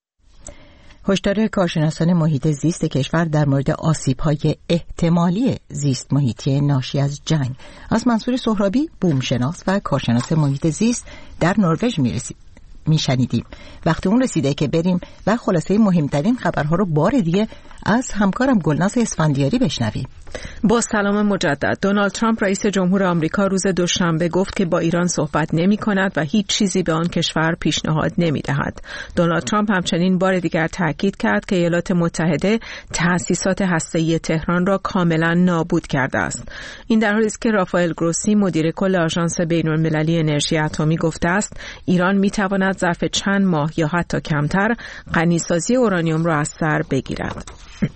هشدار کارشناسان محیط زیست کشور در مورد آسیب‌های احتمالی زیست محیطی ناشی از جنگ. از منصور سهرابی، بومشناس و کارشناس محیط زیست در نروژ میشنیدیم. وقت اون رسیده که بریم و خلاصه مهمترین خبرها رو بار دیگه از همکارم گلناز اسفندیاری بشنویم. با سلام مجدد. دونالد ترامپ رئیس جمهور آمریکا روز دوشنبه گفت که با ایران صحبت نمی کند و هیچ چیزی به آن کشور پیشنهاد نمی دهد. دونالد ترامپ همچنین بار دیگر تاکید کرد که ایالات متحده تأسیسات هسته‌ای تهران را کاملا نابود کرده است. این در حالی است که رافائل گروسی مدیر کل آژانس بین‌المللی انرژی اتمی گفته است ایران می تواند ظرف چند ماه یا حتی کمتر غنیسازی اورانیوم را از سر بگیرد.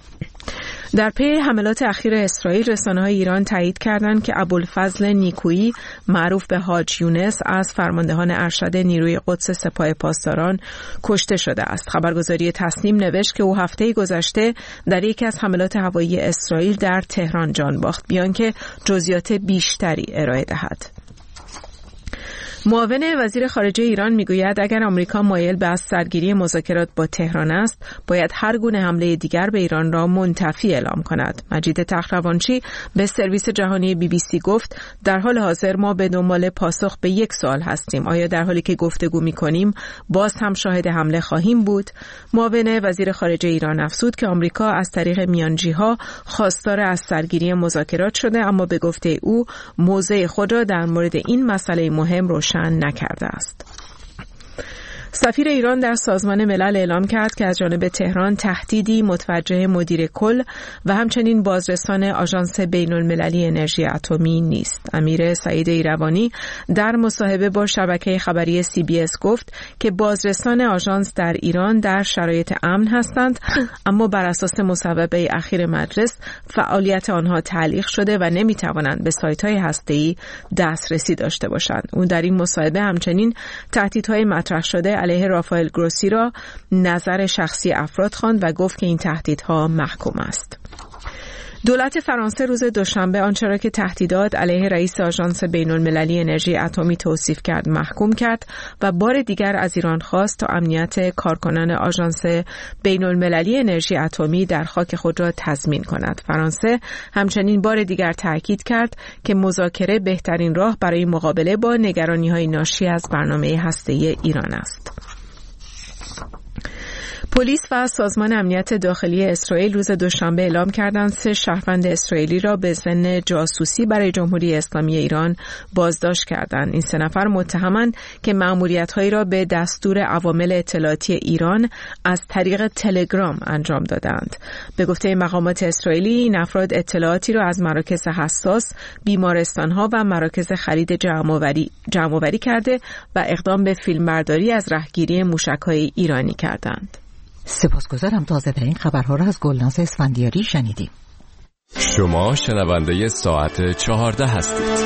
در پی حملات اخیر اسرائیل، رسانه‌های ایران تایید کردند که ابوالفضل نیکویی معروف به حاج یونس از فرماندهان ارشد نیروی قدس سپاه پاسداران کشته شده است. خبرگزاری تسنیم نوشت که او هفته گذشته در یکی از حملات هوایی اسرائیل در تهران جان باخت، بیان که جزئیات بیشتری ارائه دهد. معاون وزیر خارجه ایران میگوید اگر آمریکا مایل به از سرگیری مذاکرات با تهران است، باید هر گونه حمله دیگر به ایران را منتفی اعلام کند. مجید تخروانچی به سرویس جهانی BBC گفت در حال حاضر ما به دنبال پاسخ به یک سوال هستیم، آیا در حالی که گفتگو می‌کنیم باز هم شاهد حمله خواهیم بود؟ معاون وزیر خارجه ایران افزود که آمریکا از طریق میانجی‌ها خواستار از سرگیری مذاکرات شده، اما به گفته او موضع خود را در مورد این مسئله مهم روشن نکرده است. سفیر ایران در سازمان ملل اعلام کرد که از جانب تهران تهدیدی متوجه مدیر کل و همچنین بازرسان آژانس بین‌المللی انرژی اتمی نیست. امیر سعید ایروانی در مصاحبه با شبکه خبری CBS گفت که بازرسان آژانس در ایران در شرایط امن هستند، اما بر اساس مصوبه اخیر مجلس فعالیت آنها تعلیق شده و نمیتوانند به سایت‌های هسته‌ای دسترسی داشته باشند. او در این مصاحبه همچنین تهدیدهای مطرح شده علیه رافائل گروسی را نظر شخصی افراد خواند و گفت که این تهدیدها محکوم است. دولت فرانسه روز دوشنبه آنچه را که تهدیدات علیه رئیس آژانس بین‌المللی انرژی اتمی توصیف کرد محکوم کرد و بار دیگر از ایران خواست تا امنیت کارکنان آژانس بین‌المللی انرژی اتمی در خاک خود را تضمین کند. فرانسه همچنین بار دیگر تاکید کرد که مذاکره بهترین راه برای مقابله با نگرانی‌های ناشی از برنامه هسته‌ای ایران است. پلیس و سازمان امنیت داخلی اسرائیل روز دوشنبه اعلام کردند 3 شهروند اسرائیلی را به ضمن جاسوسی برای جمهوری اسلامی ایران بازداشت کردند. این 3 نفر متهمند که مأموریت‌هایی را به دستور عوامل اطلاعاتی ایران از طریق تلگرام انجام دادند. به گفته مقامات اسرائیلی این افراد اطلاعاتی را از مراکز حساس، بیمارستان‌ها و مراکز خرید جمع‌آوری کرده و اقدام به فیلمبرداری از رهگیری موشک‌های ایرانی کردند. سپاسگزارم. تازه ترین خبرها را از گلناز اسفندیاری شنیدیم. شما شنونده ساعت 14 هستید.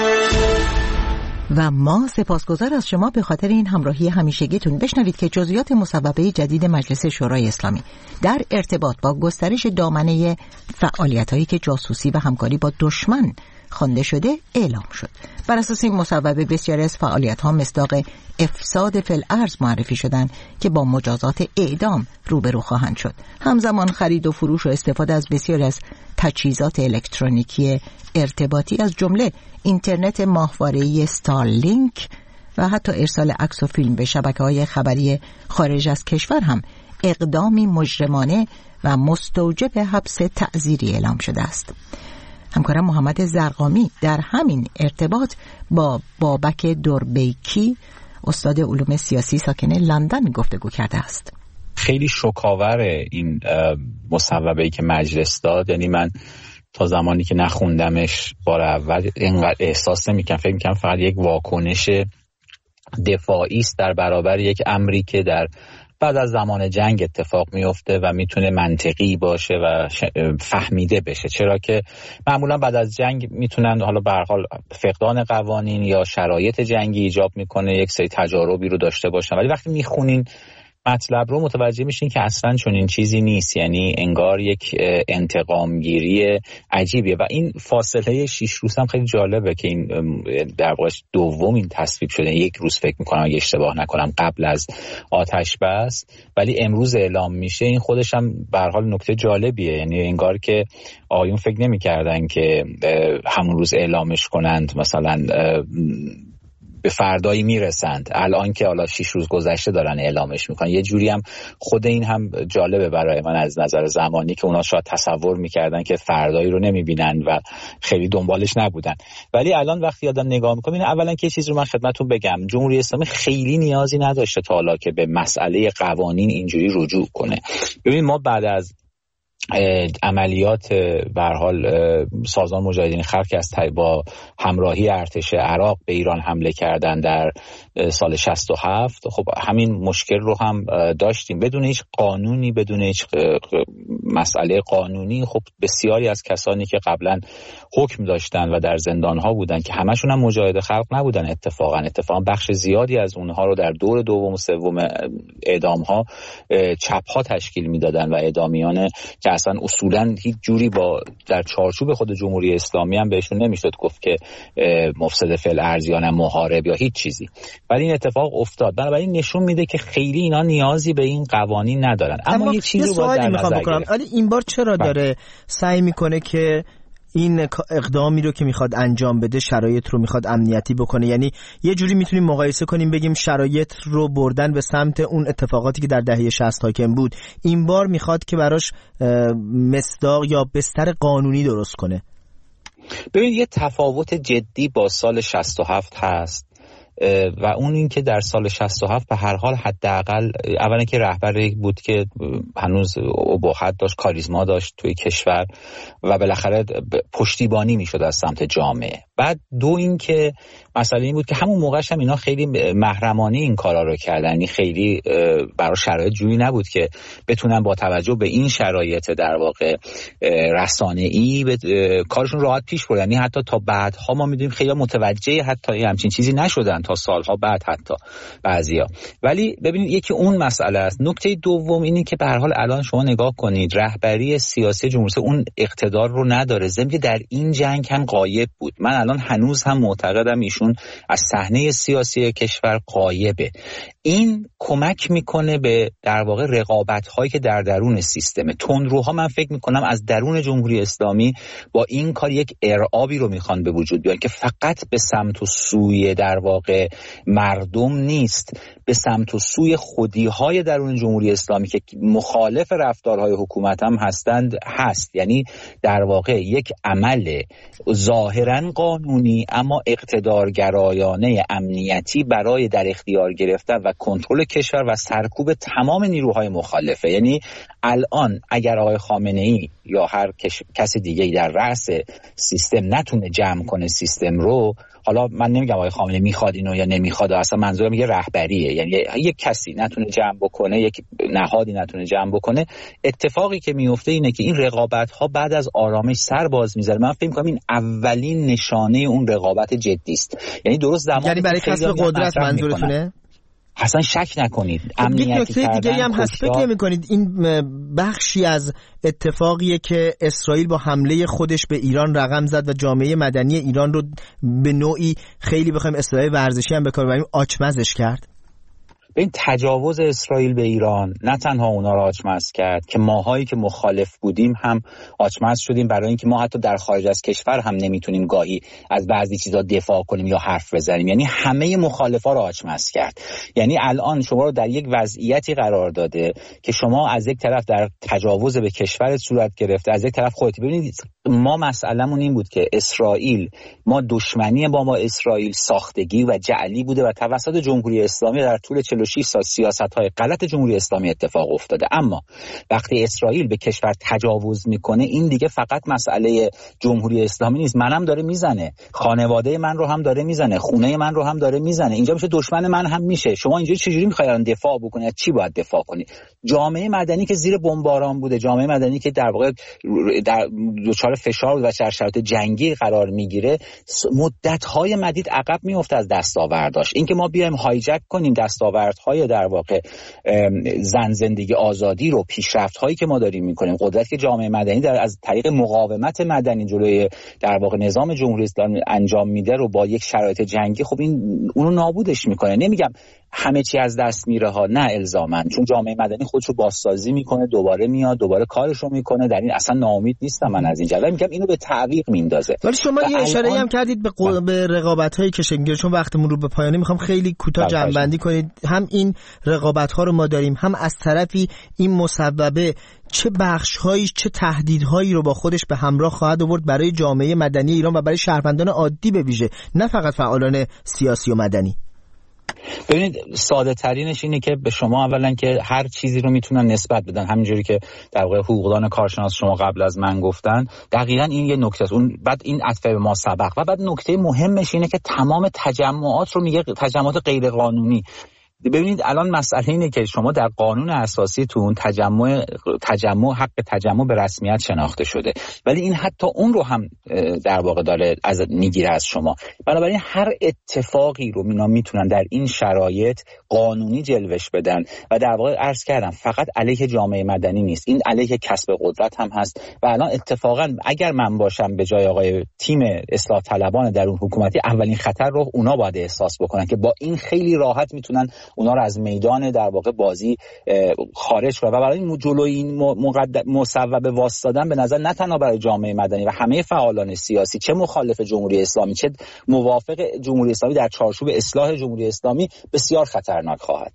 و ما سپاسگزار از شما به خاطر این همراهی همیشگیتون. بشنوید که جزئیات مصوبه جدید مجلس شورای اسلامی در ارتباط با گسترش دامنه فعالیت‌هایی که جاسوسی و همکاری با دشمن خوانده شده اعلام شد. بر اساس این مصوبه بسیاری از فعالیت‌ها مصداق افساد فی الارض معرفی شدند که با مجازات اعدام روبرو خواهند شد. همزمان خرید و فروش و استفاده از بسیاری از تجهیزات الکترونیکی ارتباطی از جمله اینترنت ماهواره‌ای استارلینک و حتی ارسال عکس و فیلم به شبکه‌های خبری خارج از کشور هم اقدامی مجرمانه و مستوجب حبس تعزیری اعلام شده است. همکارم محمد زرقامی در همین ارتباط با بابک دوربیکی استاد علوم سیاسی ساکن لندن گفتگو کرده است. خیلی شوکاور این مصوبه‌ای که مجلس داد، یعنی من تا زمانی که نخوندمش بار اول اینقدر احساس نمی‌کردم، فکر می‌کردم فقط یک واکنش دفاعی است در برابر یک امری که در بعد از زمان جنگ اتفاق میفته و میتونه منطقی باشه و فهمیده بشه، چرا که معمولا بعد از جنگ میتونن حالا به هر حال فقدان قوانین یا شرایط جنگی ایجاب میکنه یک سری تجاربی رو داشته باشن، ولی وقتی میخونین مطلب رو متوجه میشین که اصلا چنین چیزی نیست، یعنی انگار یک انتقامگیری عجیبیه. و این فاصله 6 روز هم خیلی جالبه که این در واقع دومین تصویب شده، یک روز فکر میکنم اگه اشتباه نکنم قبل از آتش بس، ولی امروز اعلام میشه. این خودش هم به هر حال نکته جالبیه، یعنی انگار که آیون فکر نمیکردن که همون روز اعلامش کنند، مثلا به فردایی میرسند، الان که حالا 6 روز گذشته دارن اعلامش میکنن. یه جوری هم خود این هم جالبه برای من از نظر زمانی که اونا شاید تصور میکردن که فردایی رو نمیبینن و خیلی دنبالش نبودن، ولی الان وقتی آدم نگاه میکنه اولا که یه چیزی رو من خدمتتون بگم، جمهوری اسلامی خیلی نیازی نداشته تا حالا که به مسئله قوانین اینجوری رجوع کنه. ببین ما بعد از عملیات به هر حال سازمان مجاهدین خلق که از با همراهی ارتش عراق به ایران حمله کردن در سال 67، خب همین مشکل رو هم داشتیم بدون هیچ قانونی، بدون هیچ مسئله قانونی. خب بسیاری از کسانی که قبلا حکم داشتن و در زندان‌ها بودن که همشون هم مجاهد خلق نبودن، اتفاقا بخش زیادی از اونها رو در دور دوم و سوم اعدام‌ها چپ‌ها تشکیل میدادن و اعدامیان که اصلا اصولا هیچ جوری با در چارچوب خود جمهوری اسلامی هم بهشون نمیشد گفت که مفسد فی الارض یا محارب یا هیچ چیزی، ولی این اتفاق افتاد. بنابراین نشون میده که خیلی اینا نیازی به این قوانین ندارن. اما یه چیزی رو باید در نظر گرفت. ولی این بار چرا داره سعی میکنه که این اقدامی رو که میخواد انجام بده شرایط رو میخواد امنیتی بکنه؟ یعنی یه جوری میتونیم مقایسه کنیم بگیم شرایط رو بردن به سمت اون اتفاقاتی که در دهه 60 حاکم بود، این بار میخواد که براش مصداق یا بستر قانونی درست کنه. ببین یه تفاوت جدی با سال 67 هست و اون این که در سال 67 به هر حال حداقل اولا که رهبر بود که هنوز ابهت داشت، کاریزما داشت توی کشور و بالاخره پشتیبانی میشد از سمت جامعه. بعد دو این که مسئله این بود که همون موقعش هم اینا خیلی محرمانه این کارا رو کردن، یعنی خیلی برای شرایط جوری نبود که بتونن با توجه به این شرایط در واقع رسانه‌ای کارشون راحت پیش بره. یعنی حتی تا بعدها ما می‌دونیم خیلی متوجه حتی همچین چیزی نشدن تا سالها بعد حتی بعضیا. ولی ببینید یکی اون مسئله است. نکته دوم اینی که به هر حال الان شما نگاه کنید رهبری سیاسی جمهوری اون اقتدار رو نداره، ضمن که در این جنگ هم غایب بود. من الان هنوز هم معتقدم ایشون از صحنه سیاسی کشور غایبه. این کمک میکنه به در واقع رقابت هایی که در درون سیستمه. تندروها من فکر میکنم از درون جمهوری اسلامی با این کار یک ارعابی رو میخوان به وجود بیارن که فقط به سمت و سوی در واقع مردم نیست، به سمت و سوی خودی های درون جمهوری اسلامی که مخالف رفتارهای حکومت هم هستند هست. یعنی در واقع یک عمل ظاهرا قانونی اما اقتدارگرایانه امنیتی برای در اختیار گرفتن و کنترل کشور و سرکوب تمام نیروهای مخالفه. یعنی الان اگر آقای خامنه‌ای یا هر کس دیگه‌ای در رأس سیستم نتونه جمع کنه سیستم رو، حالا من نمیگم آقای خامنه‌ای میخواد اینو یا نمیخواد، اصلا منظورم یه رهبریه، یعنی یک کسی نتونه جمع بکنه، یک نهادی نتونه جمع بکنه، اتفاقی که میفته اینه که این رقابت‌ها بعد از آرامش سر باز میذاره. من فکر می‌کنم این اولین نشانه اون رقابت جدی است. یعنی درست زمانی یعنی برای کسب قدرت منظورتونه؟ اصلا شک نکنید. یک نکته دیگه هم هست، فکر نمی‌کنید این بخشی از اتفاقیه که اسرائیل با حمله خودش به ایران رقم زد و جامعه مدنی ایران رو به نوعی خیلی بخوایم اصطلاح ورزشی هم به کار ببریم آچمزش کرد؟ این تجاوز اسرائیل به ایران نه تنها اونا رو آچمز کرد که ماهایی که مخالف بودیم هم آچمز شدیم، برای اینکه ما حتی در خارج از کشور هم نمیتونیم گاهی از بعضی چیزا دفاع کنیم یا حرف بزنیم. یعنی همه مخالفا رو آچمز کرد. یعنی الان شما رو در یک وضعیتی قرار داده که شما از یک طرف در تجاوز به کشورت صورت گرفته، از یک طرف خودت. ببینید ما مسئله‌مون این بود که اسرائیل، ما دشمنی با اسرائیل ساختگی و جعلی بوده و توسط جمهوری اسلامی در طول 46 سال سیاست‌های غلط جمهوری اسلامی اتفاق افتاده. اما وقتی اسرائیل به کشور تجاوز میکنه، این دیگه فقط مسئله جمهوری اسلامی نیست، منم داره میزنه، خانواده من رو هم داره میزنه، خونه من رو هم داره میزنه، اینجا میشه دشمن من هم میشه. شما اینجوری چجوری میخواید دفاع بکنید؟ چی باید دفاع کنید؟ جامعه مدنی که زیر بمباران بوده، جامعه مدنی که در واقع در دچار فشار و در شرایط جنگی قرار میگیره، مدت‌های مدید عقب میفته از دستاورداش. اینکه ما بیایم هایجک کنیم دستاوردهای در واقع زن زندگی آزادی رو، پیشرفت‌هایی که ما داریم میکنیم، قدرتی که جامعه مدنی در از طریق مقاومت مدنی جلوی در واقع نظام جمهوری اسلامی انجام میده رو با یک شرایط جنگی، خب این اونو نابودش میکنه. نمیگم همه چی از دست میره ها، نه الزاماً، چون جامعه مدنی خودشو بازسازی میکنه، دوباره میاد، دوباره کارشو میکنه، در این اصلا ناامید نیستم من از این جلسه. میگم اینو به تعویق میندازه. ولی شما یه اشاره هم کردید به رقابت‌های که شکل گرفت، چون وقتمون رو به پایانی میخوام خیلی کوتاه جمع‌بندی کنید. هم این رقابت‌ها رو ما داریم، هم از طرفی این مصوبه چه بخش‌هایی، چه تهدیدهایی رو با خودش به همراه خواهد آورد برای جامعه مدنی ایران و برای شهروندان عادی به ویژه، نه فقط فعالان سیاسی و مدنی. ببینید ساده ترینش اینه که به شما اولا که هر چیزی رو میتونن نسبت بدن، همینجوری که در واقع حقوقدان کارشناس شما قبل از من گفتن، دقیقاً این یه نکته است. اون بعد این عطفه به ما سبق و بعد نکته مهمش اینه که تمام تجمعات رو میگه تجمعات غیر قانونی. ببینید الان مسئله اینه که شما در قانون اساسیتون تجمع حق تجمع به رسمیت شناخته شده، ولی این حتی اون رو هم در واقع داره از میگیره از شما. بنابراین هر اتفاقی رو میتونن در این شرایط قانونی جلوش بدن و در واقع عرض کردم فقط علیه جامعه مدنی نیست، این علیه کسب قدرت هم هست. و الان اتفاقا اگر من باشم به جای آقای تیم اصلاح طلبان در اون حکومتی، اولین خطر رو اونا باید احساس بکنن که با این خیلی راحت میتونن اونا رو از میدان در واقع بازی خارج کنن. و برای این جلوی این مصوبه واسطادن به نظر نه تنها برای جامعه مدنی و همه فعالان سیاسی، چه مخالف جمهوری اسلامی چه موافق جمهوری اسلامی، در چارچوب اصلاح جمهوری اسلامی بسیار خطرناک خواهد.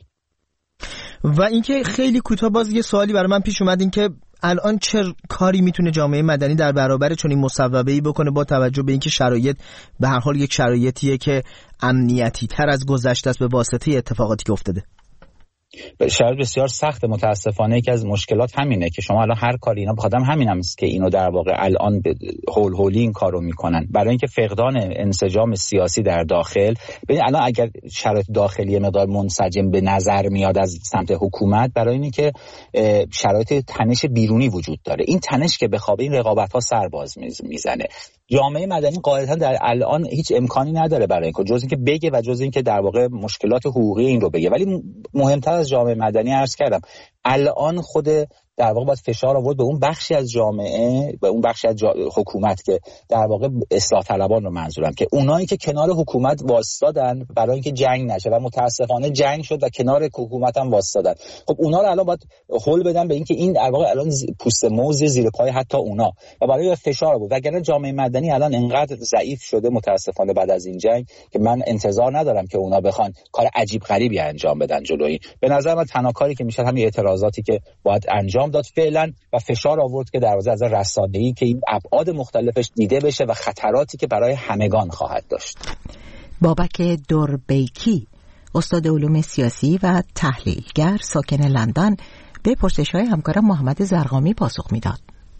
و اینکه خیلی کوتاه باز یه سوالی برای من پیش اومد، این که الان چه کاری میتونه جامعه مدنی در برابر چون این مصوبه‌ای بکنه با توجه به اینکه شرایط به هر حال یک شرایطیه که امنیتی تر از گذشته است به واسطه اتفاقاتی که افتاده؟ شاید بسیار سخت. متاسفانه یکی از مشکلات همینه که شما الان هر کاری اینا بخوادم همینم است که اینو در واقع الان هول هولی این کارو میکنن برای اینکه فقدان انسجام سیاسی در داخل. ببین الان اگر شرایط داخلی مقدار منسجم به نظر میاد از سمت حکومت، برای اینه که شرایط تنش بیرونی وجود داره. این تنش که بخوابه این رقابت ها سرباز میزنه. جامعه مدنی قاعدتا در الان هیچ امکانی نداره برای اینکه جز اینکه بگه و جز اینکه در واقع مشکلات حقوقی این رو بگه. ولی مهمتر از جامعه مدنی عرض کردم الان خود در واقع باید فشار آورد به اون بخشی از جامعه، به اون بخشی از حکومت که در واقع اصلاح طلبان رو منظورم، که اونایی که کنار حکومت واسطادن برای اینکه جنگ نشه و متاسفانه جنگ شد و کنار حکومت هم واسطادن. خب اونا رو الان باید هول بدن به اینکه این در واقع الان پوست موز زیر پای حتی اونا و برای فشار آورد. وگرنه جامعه مدنی الان انقدر ضعیف شده متاسفانه بعد از این جنگ که من انتظار ندارم که اونا بخوان کار عجیب غریبی انجام بدن جلوی. به نظر من تنها کاری که میشه همین اعتراضاتی که باید انجام داد فعلا و فشار آورد که در واقع از رسانه‌ای که این ابعاد مختلفش دیده بشه و خطراتی که برای همگان خواهد داشت. بابک دوربیکی، استاد علوم سیاسی و تحلیلگر ساکن لندن، به پرسش‌های همکارم محمد زرقامی پاسخ میداد.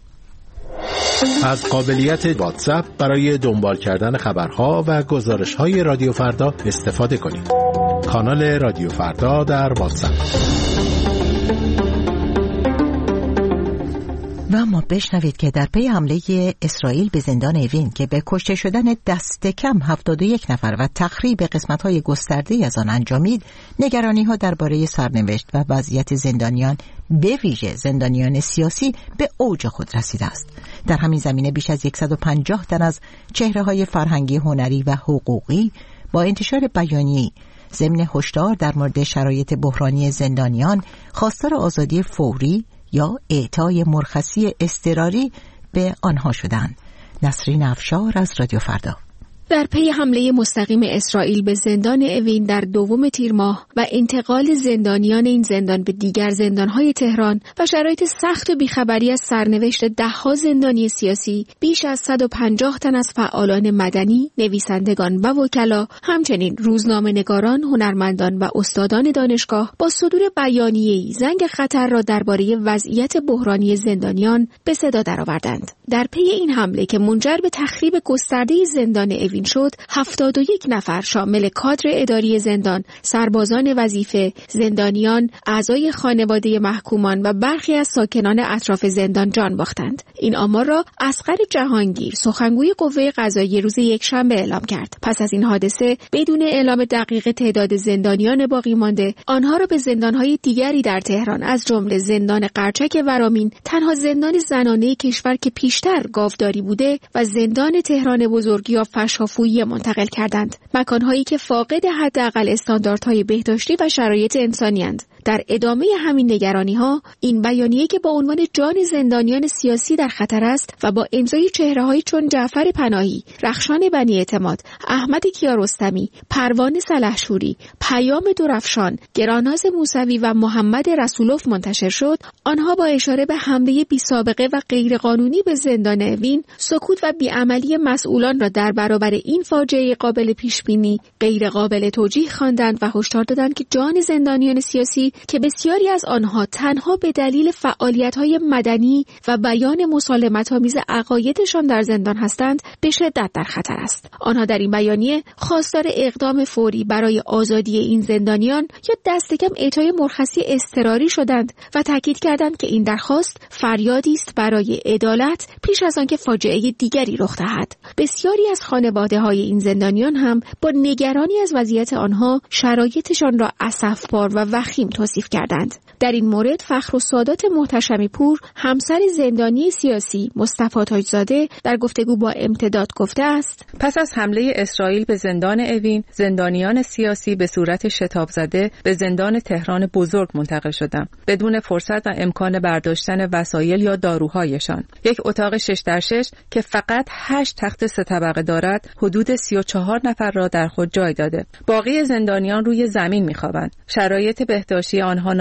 از قابلیت واتساپ برای دنبال کردن خبرها و گزارش‌های رادیو فردا استفاده کنید. کانال رادیو فردا در واتساپ. و اما بشنوید که در پی حمله اسرائیل به زندان اوین که به کشته شدن دست کم 71 نفر و تخریب قسمت‌های گسترده‌ای از آن انجامید، نگرانی‌ها درباره سرنوشت و وضعیت زندانیان به ویژه زندانیان سیاسی به اوج خود رسیده است. در همین زمینه بیش از 150 تن از چهره‌های فرهنگی، هنری و حقوقی با انتشار بیانیه‌ای ضمن هشدار در مورد شرایط بحرانی زندانیان خواستار آزادی فوری یا اعطای مرخصی اضطراری به آنها شدند. نسرین افشار از رادیو فردا. در پی حمله مستقیم اسرائیل به زندان اوین در 2 تیر ماه و انتقال زندانیان این زندان به دیگر زندانهای تهران و شرایط سخت و بیخبری از سرنوشت ده‌ها زندانی سیاسی، بیش از 150 تن از فعالان مدنی، نویسندگان و وکلا، همچنین روزنامه‌نگاران، هنرمندان و استادان دانشگاه با صدور بیانیه‌ای زنگ خطر را درباره وضعیت بحرانی زندانیان به صدا درآوردند. در پی این حمله که منجر به تخریب گسترده زندان اوین شد، 71 نفر شامل کادر اداری زندان، سربازان وظیفه، زندانیان، اعضای خانواده محکومان و برخی از ساکنان اطراف زندان جان باختند. این آمار را اصغر جهانگیر، سخنگوی قوه قضاییه، روز یکشنبه اعلام کرد. پس از این حادثه بدون اعلام دقیق تعداد زندانیان باقی مانده، آنها را به زندانهای دیگری در تهران از جمله زندان قرچک ورامین، تنها زندان زنانه کشور که پیشتر گاوداری بوده، و زندان تهران بزرگ یا فشافویی منتقل کردند. مکانهایی که فاقد حداقل استانداردهای بهداشتی و شرایط انسانی‌اند. در ادامه همین نگرانی‌ها، این بیانیه که با عنوان جان زندانیان سیاسی در خطر است و با امضای چهره‌هایی چون جعفر پناهی، رخشان بنی اعتماد، احمد کیارستمی، پروانه سلحشوری، پیام درفشان، گراناز موسوی و محمد رسولوف منتشر شد، آنها با اشاره به حمله بی‌سابقه و غیرقانونی به زندان اوین، سکوت و بیعملی مسئولان را در برابر این فاجعه قابل پیش‌بینی غیر قابل توجیه خواندند و هشدار دادند که جان زندانیان سیاسی که بسیاری از آنها تنها به دلیل فعالیت‌های مدنی و بیان مسالمت‌آمیز عقایدشان در زندان هستند، به شدت در خطر است. آنها در این بیانیه خواستار اقدام فوری برای آزادی این زندانیان یا دست کم اعطای مرخصی اضطراری شدند و تاکید کردند که این درخواست فریادی است برای عدالت پیش از آنکه فاجعه دیگری رخ دهد. بسیاری از خانواده‌های این زندانیان هم با نگرانی از وضعیت آنها شرایطشان را اسفبار و وخیم توصیف کردند. در این مورد فخر و سادات محتشمی پور، همسر زندانی سیاسی مصطفی تاجزاده، در گفتگو با امتداد گفته است: پس از حمله اسرائیل به زندان اوین، زندانیان سیاسی به صورت شتاب زده به زندان تهران بزرگ منتقل شدند، بدون فرصت و امکان برداشتن وسایل یا داروهایشان. یک اتاق 6x6 که فقط 8 تخت 3 طبقه دارد، حدود 34 نفر را در خود جای داده. باقی زندانیان روی زمین می‌خوابند. شرایط بهداشتی آنها نامناسب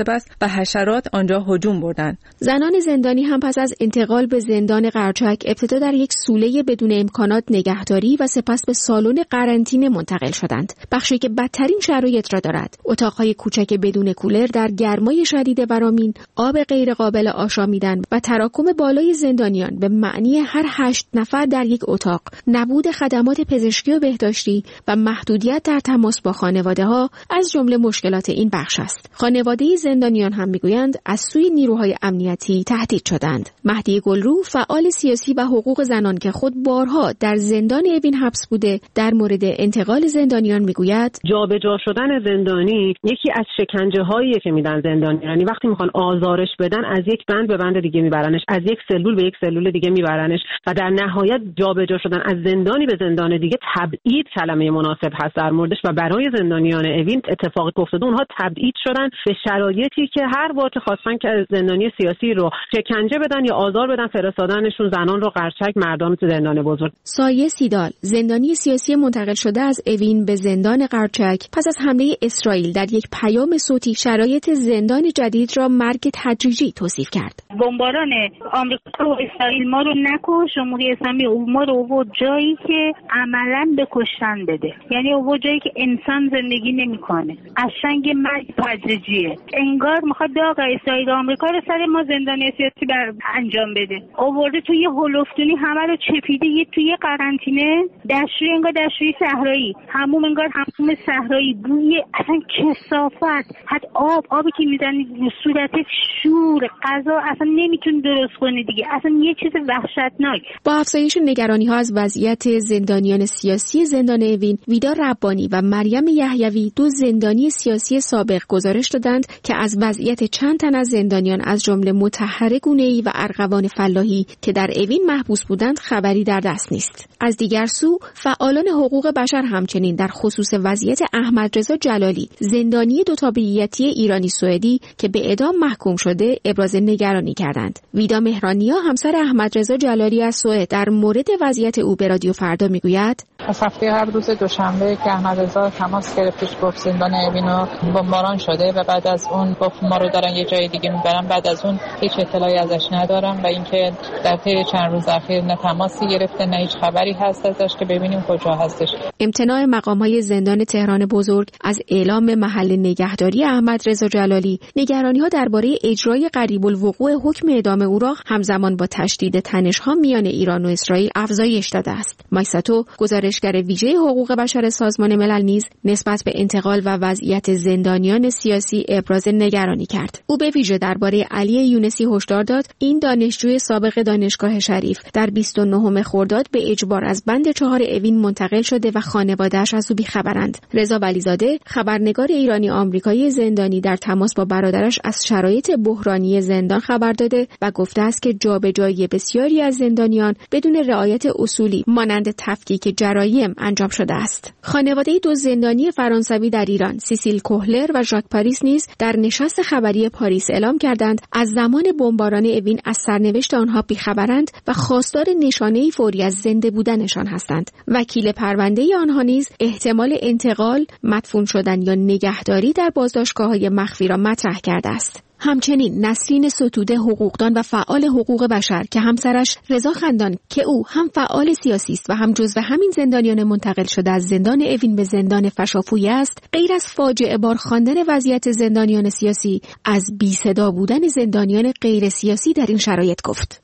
مناسب است و حشرات آنجا هجوم بردند. زنان زندانی هم پس از انتقال به زندان قرچک ابتدا در یک سوله بدون امکانات نگهداری و سپس به سالن قرنطینه منتقل شدند. بخشی که بدترین شرایط را دارد. اتاق‌های کوچک بدون کولر در گرمای شدید برامین، آب غیر قابل آشامیدن و تراکم بالای زندانیان به معنی هر 8 نفر در یک اتاق، نبود خدمات پزشکی و بهداشتی و محدودیت در تماس با خانواده‌ها از جمله مشکلات این بخش است. خانواده زندانیان هم میگویند از سوی نیروهای امنیتی تهدید شدند. مهدی گلرو، فعال سیاسی و حقوق زنان که خود بارها در زندان اوین حبس بوده، در مورد انتقال زندانیان میگوید جابجا شدن زندانی یکی از شکنجه‌هایی که میدن زندانیان، یعنی وقتی میخوان آزارش بدن از یک بند به بند دیگه میبرنش، از یک سلول به یک سلول دیگه میبرنش و در نهایت جابجا شدن از زندانی به زندان دیگه تبعید کلمه مناسب هست در موردش و برای زندانیان اوین اتفاقی افتاده اونها تبعید شدن به شرایطی که هر بار که خواستن که زندانی سیاسی رو شکنجه بدن یا آزار بدن فرستادنشون زنان رو قرچک، مردان تو زندان بزرگ. سایه سیدال، زندانی سیاسی منتقل شده از اوین به زندان قرچک، پس از حمله اسرائیل در یک پیام صوتی شرایط زندان جدید را مرگ تدریجی توصیف کرد. بمباران آمریکا و اسرائیل ما رو نکش، جمهوری اسلامی ما رو آورد جایی که عملاً به کشتن بده، یعنی آورد جایی که انسان زندگی نمیکنه. قشنگ مرگ تدریجیه، انگار میخواد داغ اسرائیل و آمریکا رو سر ما زندانی سیاسی انجام بده. آورده توی یه هولفتونی همه رو چپیده، یه توی قرنطینه، دستشویی انگار دستشویی صحرایی، حموم انگار حموم صحرایی، بوی اصلا کثافت، حتی آبی که میزنی رو صورتت، شور، غذا اصلا نمیتونی درست کنی دیگه، اصلا یه چیز وحشتناک. با افزایش نگرانی‌ها از وضعیت زندانیان سیاسی زندان اوین، ویدا ربانی و مریم یحیوی، دو زندانی سیاسی سابق، گزارش دادند که از وضعیت چند تن از زندانیان از جمله مطهر گونه‌ای و ارغوان فلاحی که در اوین محبوس بودند خبری در دست نیست. از دیگر سو، فعالان حقوق بشر همچنین در خصوص وضعیت احمد رضا جلالی، زندانی دو تابعیتی ایرانی سوئدی که به اعدام محکوم شده، ابراز نگرانی کردند. ویدا مهرانیا، همسر احمد رضا جلالی از سوئد، در مورد وضعیت او به رادیو فردا میگوید: از هفته هر روز دوشنبه که احمد رضا تماس گرفتش گفت زندان اوین بمباران شده و بعد از اون گفت ما رو دارن یه جای دیگه میبرن، بعد از اون هیچ اطلاعی ازش ندارم و اینکه در طی چند روز اخیر نه تماسی گرفته نه هیچ خبری هست ازش که ببینیم کجا هستش. امتناع مقام‌های زندان تهران بزرگ از اعلام محل نگهداری احمد رضا جلالی، نگرانی‌ها درباره اجرای قریب الوقوع حکم اعدام او را همزمان با تشدید تنش‌ها میان ایران و اسرائیل افزایش داده است. مایساتو، گزارشگر ویژه حقوق بشر سازمان ملل، نیز نسبت به انتقال و وضعیت زندانیان سیاسی ابراز نگرانی کرد. او به ویژه درباره علی یونسی هشدار داد این دانشجوی سابق دانشگاه شریف در 29 خرداد به اجبار از بند 4 اوین منتقل شده و خانواده‌اش از او بی‌خبرند. رضا ولیزاده، خبرنگار ایرانی آمریکایی زندانی، در تماس با برادرش از شرایط بحرانی زندان خبر داده و گفته است که جابجایی بسیاری از زندانیان بدون رعایت اصولی مانند تفکیک جرایم انجام شده است. خانواده دو زندانی فرانسوی در ایران، سیسیل کوهلر و ژاک پاریس، نیز در نشست خبری پاریس اعلام کردند از زمان بمباران اوین از سرنوشت آنها بی‌خبرند و خواستار نشانه‌ای فوری از زنده بودنشان هستند. وکیل پرونده آنها نیز احتمال انتقال، مدفون شدن یا نگهداری در بازداشتگاه‌های مخفی را مطرح کرده است. همچنین نسرین ستوده، حقوقدان و فعال حقوق بشر که همسرش رضا خندان که او هم فعال سیاسی است و هم جزو همین زندانیان منتقل شده از زندان اوین به زندان فشافویه است، غیر از فاجعه بار خواندن وضعیت زندانیان سیاسی، از بی صدا بودن زندانیان غیر سیاسی در این شرایط گفت.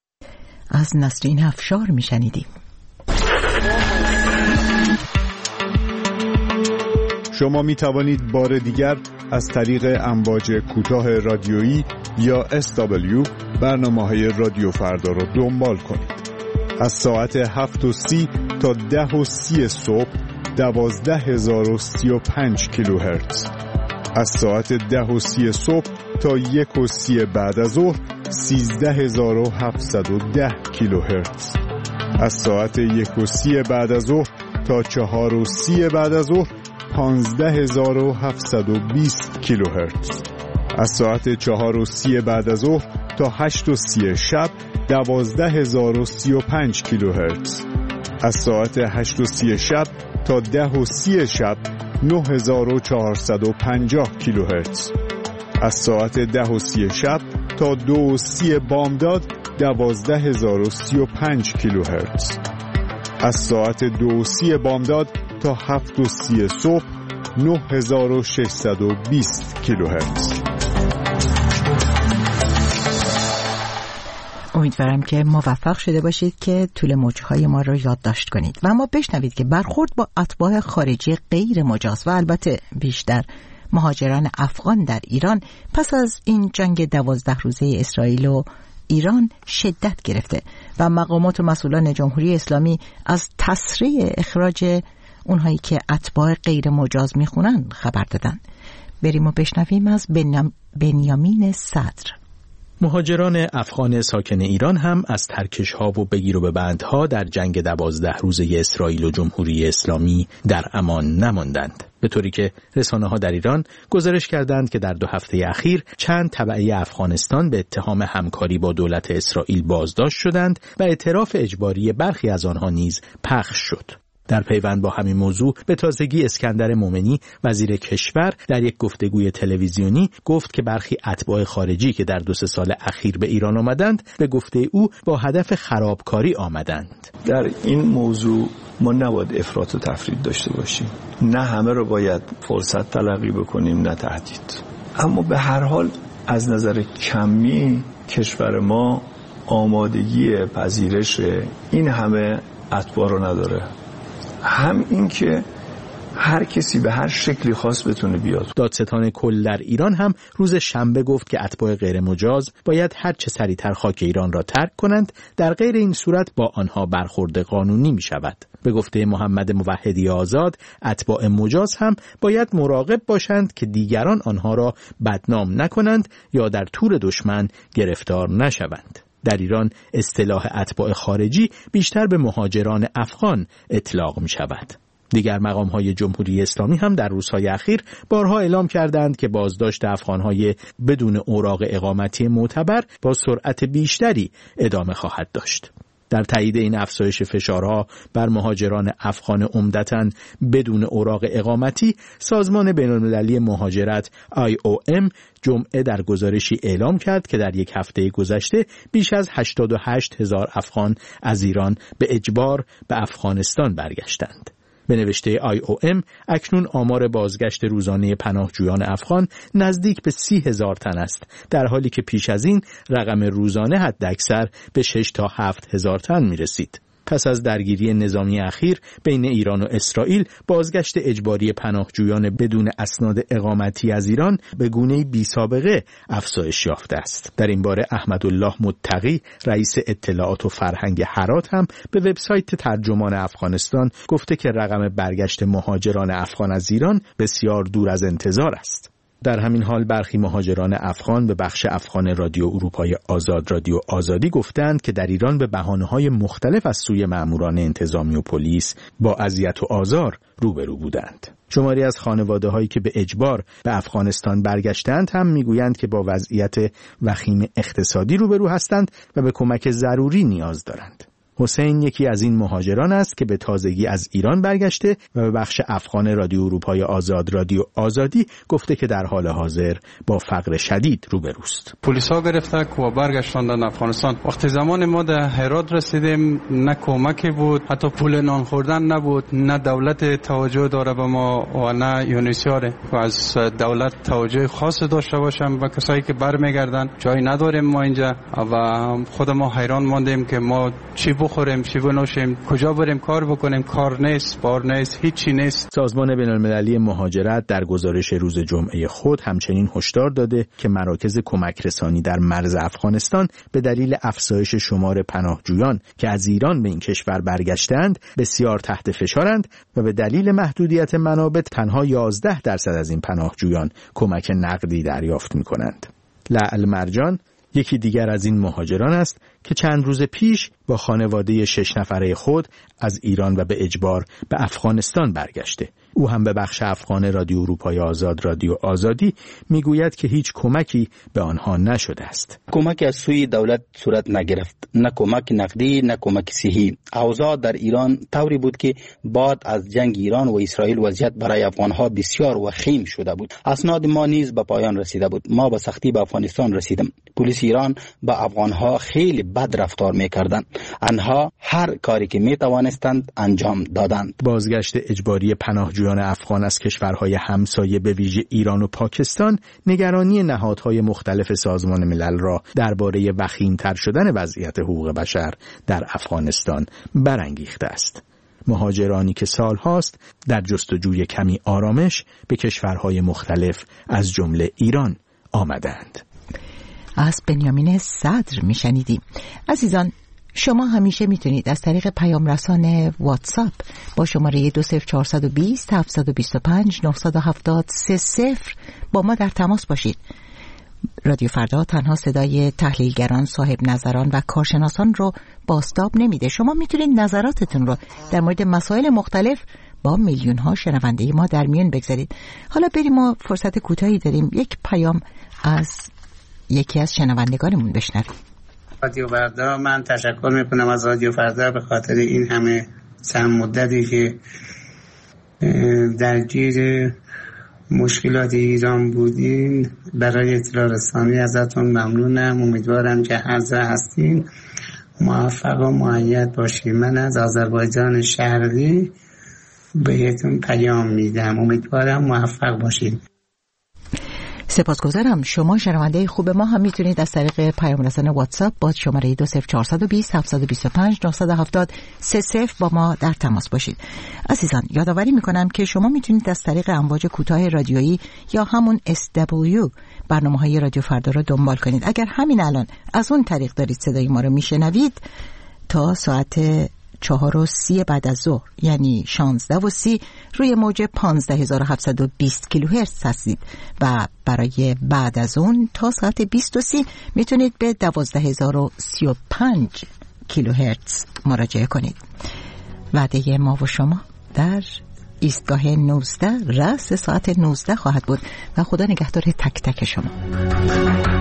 از نسرین افشار میشنیدیم. شما می توانید بار دیگر از طریق امواج کوتاه رادیویی یا SW برنامه‌های رادیو فردا را دنبال کنید. از ساعت 7:30 تا 10:30 صبح 12035 کیلوهرتز. از ساعت 10:30 صبح تا 1:30 بعد از ظهر 13710 کیلوهرتز. از ساعت 1:30 بعد از ظهر تا 4:30 بعد از ظهر 15720 کیلوهرتز. از ساعت 4:30 بعد از ظهر تا 8:30 شب 12035 کیلوهرتز. از ساعت 8:30 شب تا 10:30 شب 9450 کیلوهرتز. از ساعت 10:30 شب تا 2:30 بامداد 12035 کیلوهرتز. از ساعت 2:30 بامداد تا 7:30 صبح 9620 کیلوهرتز. امیدوارم که موفق شده باشید که طول موجهای ما را یادداشت کنید و اما بشنوید که برخورد با اتباع خارجی غیر مجاز و البته بیشتر مهاجران افغان در ایران پس از این جنگ 12 روزه اسرائیل و ایران شدت گرفته و مقامات و مسئولان جمهوری اسلامی از تسریع اخراج اونهایی که اتباع غیر مجاز میخونن خبر دادن. بریم و بشنویم از بنیامین صدر. مهاجران افغان ساکن ایران هم از ترکش‌ها و بگیر و ببندها در جنگ 12 روزه اسرائیل و جمهوری اسلامی در امان نماندند، به طوری که رسانه‌ها در ایران گزارش کردند که در 2 هفته اخیر چند تبعه افغانستان به اتهام همکاری با دولت اسرائیل بازداشت شدند و اعتراف اجباری برخی از آنها نیز پخش شد. در پیوند با همین موضوع به تازگی اسکندر مومنی وزیر کشور در یک گفتگوی تلویزیونی گفت که برخی اتباع خارجی که در 2-3 سال اخیر به ایران آمدند به گفته او با هدف خرابکاری آمدند. در این موضوع ما نباید افراط و تفرید داشته باشیم، نه همه رو باید فرصت تلقی بکنیم نه تهدید، اما به هر حال از نظر کمی کشور ما آمادگی پذیرش این همه اتباع رو نداره، هم این که هر کسی به هر شکلی خاص بتونه بیاد. دادستان کل در ایران هم روز شنبه گفت که اتباع غیر مجاز باید هر چه سریعتر خاک ایران را ترک کنند، در غیر این صورت با آنها برخورد قانونی می شود. به گفته محمد موحدی آزاد، اتباع مجاز هم باید مراقب باشند که دیگران آنها را بدنام نکنند یا در تور دشمن گرفتار نشوند. در ایران اصطلاح اتباع خارجی بیشتر به مهاجران افغان اطلاق می شود. دیگر مقام‌های جمهوری اسلامی هم در روزهای اخیر بارها اعلام کردند که بازداشت افغان‌های بدون اوراق اقامتی معتبر با سرعت بیشتری ادامه خواهد داشت. در تایید این افزایش فشارها بر مهاجران افغان عمدتاً بدون اوراق اقامتی، سازمان بین‌المللی مهاجرت IOM جمعه در گزارشی اعلام کرد که در 1 هفته گذشته بیش از 88,000 افغان از ایران به اجبار به افغانستان برگشتند. به نوشته IOM اکنون آمار بازگشت روزانه پناهجویان افغان نزدیک به 30,000 تن است، در حالی که پیش از این رقم روزانه حداکثر به 6 تا 7,000 تن می رسید. پس از درگیری نظامی اخیر بین ایران و اسرائیل، بازگشت اجباری پناهجویان بدون اسناد اقامتی از ایران به گونه‌ای بی‌سابقه افزایش یافته است. در این باره احمدالله متقی، رئیس اطلاعات و فرهنگ هرات هم به وبسایت ترجمان افغانستان گفته که رقم برگشت مهاجران افغان از ایران بسیار دور از انتظار است. در همین حال برخی مهاجران افغان به بخش افغان رادیو اروپای آزاد رادیو آزادی گفتند که در ایران به بهانه‌های مختلف از سوی ماموران انتظامی و پلیس با اذیت و آزار روبرو بودند. شماری از خانواده‌هایی که به اجبار به افغانستان برگشتند هم میگویند که با وضعیت وخیم اقتصادی روبرو هستند و به کمک ضروری نیاز دارند. حسین یکی از این مهاجران است که به تازگی از ایران برگشته و به بخش افغان رادیو اروپای آزاد رادیو آزادی گفته که در حال حاضر با فقر شدید روبروست. پلیسا گرفتک و برگشتاندن افغانستان. وقتی زمان ما در هرات رسیدیم نه کمکی بود، حتی پول نان خوردن نبود، نه دولت توجه داره به ما و نه یونیسیار و از دولت توجه خاص داشته باشم و کسایی که برمیگردن جایی نداریم ما اینجا و خود ما حیران ماندیم که ما چی بخوریم، چی بنوشیم، کجا بریم کار بکنیم، کار نیست، بار نیست، هیچی نیست. سازمان بین‌المللی مهاجرت در گزارش روز جمعه خود همچنین هشدار داده که مراکز کمک رسانی در مرز افغانستان به دلیل افزایش شمار پناهجویان که از ایران به این کشور برگشتند بسیار تحت فشارند و به دلیل محدودیت منابع تنها 11% از این پناهجویان کمک نقدی دریافت می‌کنند. لعل مرجان یکی دیگر از این مهاجران است که چند روز پیش با خانواده 6 نفره خود از ایران و به اجبار به افغانستان برگشته. او هم به بخش افغان رادیو اروپای آزاد رادیو آزادی میگوید که هیچ کمکی به آنها نشده است. کمک از سوی دولت صورت نگرفت، نه کمک نقدی نه کمک صحی. اوضاع در ایران طوری بود که بعد از جنگ ایران و اسرائیل وضعیت برای افغانها بسیار وخیم شده بود. اسناد ما نیز به پایان رسیده بود. ما به سختی به افغانستان رسیدیم. پلیس ایران با افغانها خیلی بد رفتار می‌کردند. آنها هر کاری که می‌توانستند انجام دادند. بازگشت اجباری پناهجویان افغان از کشورهای همسایه به ویژه ایران و پاکستان نگرانی نهادهای مختلف سازمان ملل را درباره وخیم‌تر شدن وضعیت حقوق بشر در افغانستان برانگیخته است. مهاجرانی که سالهاست در جستجوی کمی آرامش به کشورهای مختلف از جمله ایران آمدند. از بنیامین صدر میشنیدیم. عزیزان، شما همیشه میتونید از طریق پیام رسان واتساپ با شماره 20420 725 970 30 با ما در تماس باشید. رادیو فردا تنها صدای تحلیلگران، صاحب نظران و کارشناسان رو بازتاب نمیده. شما میتونید نظراتتون رو در مورد مسائل مختلف با میلیون ها شنونده ما در میون بگذارید. حالا بریم، ما فرصت کوتاهی داریم یک پیام از یکی از شنوندگانمون بشنویم. رادیو فردا، من تشکر میکنم از رادیو فردا به خاطر این همه چند مدتی که درگیر مشکلات ایران بودین. برای اطلاع رسانی ازتون ممنونم. امیدوارم که هر جا هستین موفق و مؤید باشین. من از آذربایجان شرقی بهتون پیام میدم. امیدوارم موفق باشین. سپاسگزارم. شما شنونده خوب ما هم میتونید از طریق پیام رسان واتساپ با شماره 20420 725 970 30 با ما در تماس باشید. عزیزان، یادآوری میکنم که شما میتونید از طریق امواج کوتاه رادیویی یا همون SW برنامه‌های رادیو فردا رو دنبال کنید. اگر همین الان از اون طریق دارید صدای ما رو میشنوید، تا ساعت 4:30 بعد از ظهر یعنی 16:30 روی موج 15720 کیلوهرتز هستید و برای بعد از اون تا ساعت 20:30 میتونید به 12035 کیلوهرتز مراجعه کنید. وعده ما و شما در ایستگاه 19 رأس ساعت 19 خواهد بود و خدا نگهدار تک تک شما.